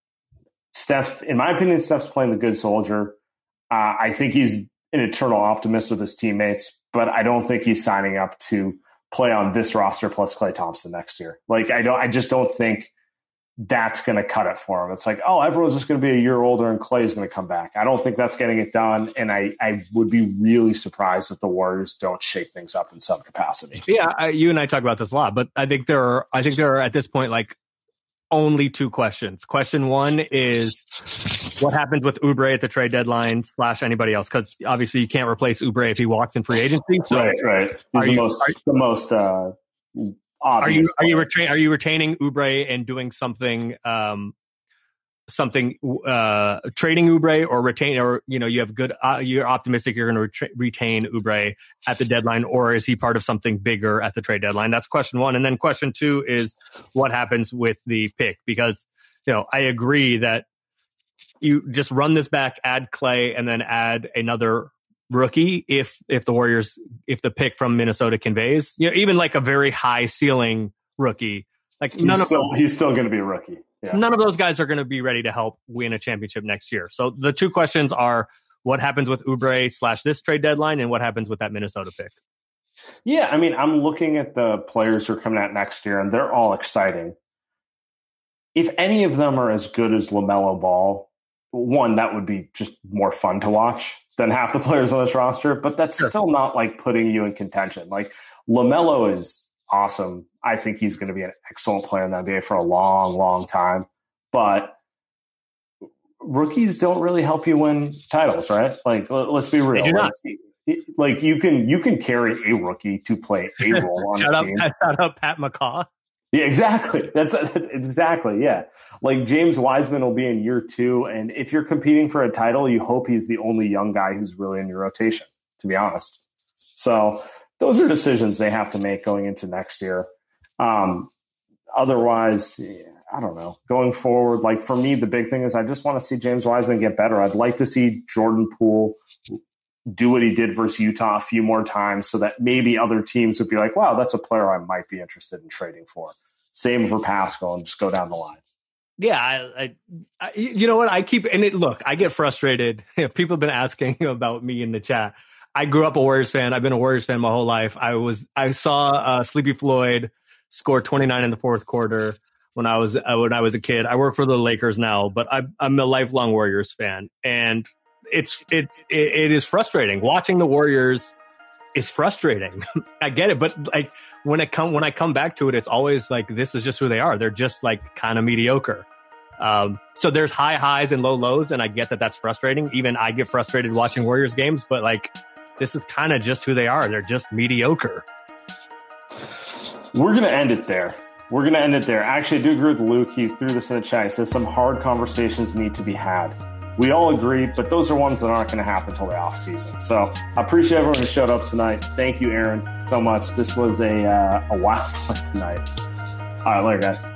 Steph, in my opinion, Steph's playing the good soldier. I think he's an eternal optimist with his teammates, but I don't think he's signing up to play on this roster plus Klay Thompson next year. Like, I just don't think that's going to cut it for him. It's like, oh, everyone's just going to be a year older and Klay's going to come back. I don't think that's getting it done. And I would be really surprised if the Warriors don't shake things up in some capacity. Yeah. You and I talk about this a lot, but I think there are at this point, like, only 2 questions. Question 1 is what happens with Oubre at the trade deadline / anybody else? Because obviously you can't replace Oubre if he walks in free agency. So right. He's the most obvious. Are you retaining Oubre and doing something trading Oubre, or retain, or you have good you're optimistic you're going to retain Oubre at the deadline, or is he part of something bigger at the trade deadline? That's question 1. And then question 2 is what happens with the pick, because I agree that you just run this back, add Klay, and then add another rookie if the pick from Minnesota conveys even like a very high ceiling rookie. Like, he's still going to be a rookie. Yeah. None of those guys are going to be ready to help win a championship next year. So the 2 questions are what happens with Oubre / this trade deadline, and what happens with that Minnesota pick. Yeah, I mean, I'm looking at the players who are coming out next year, and they're all exciting. If any of them are as good as LaMelo Ball, one, that would be just more fun to watch than half the players on this roster, but that's still not like putting you in contention. Like, LaMelo is awesome. I think he's going to be an excellent player in the NBA for a long, long time. But rookies don't really help you win titles, right? Like, let's be real. They do not. Like you can carry a rookie to play a role on a team. Shout out Pat McCaw. Yeah, exactly. That's exactly, yeah. Like James Wiseman will be in year 2, and if you're competing for a title, you hope he's the only young guy who's really in your rotation, to be honest. So those are decisions they have to make going into next year. Otherwise, I don't know. Going forward, like for me, the big thing is I just want to see James Wiseman get better. I'd like to see Jordan Poole do what he did versus Utah a few more times so that maybe other teams would be like, wow, that's a player I might be interested in trading for. Same for Pascal, and just go down the line. Yeah, I you know what? I get frustrated. People have been asking about me in the chat. I grew up a Warriors fan. I've been a Warriors fan my whole life. I saw Sleepy Floyd score 29 in the fourth quarter when I was a kid. I work for the Lakers now, but I'm a lifelong Warriors fan, and it is frustrating watching the Warriors. It's frustrating. I get it, but like when I come back to it, it's always like this is just who they are. They're just like kind of mediocre. So there's high highs and low lows, and I get that that's frustrating. Even I get frustrated watching Warriors games, but like this is kind of just who they are. They're just mediocre. We're gonna end it there. Actually, I do agree with Luke. He threw this in the chat. He says some hard conversations need to be had. We all agree, but those are ones that aren't going to happen until the off season. So I appreciate everyone who showed up tonight. Thank you, Aaron, so much. This was a wild one tonight. All right, later, guys.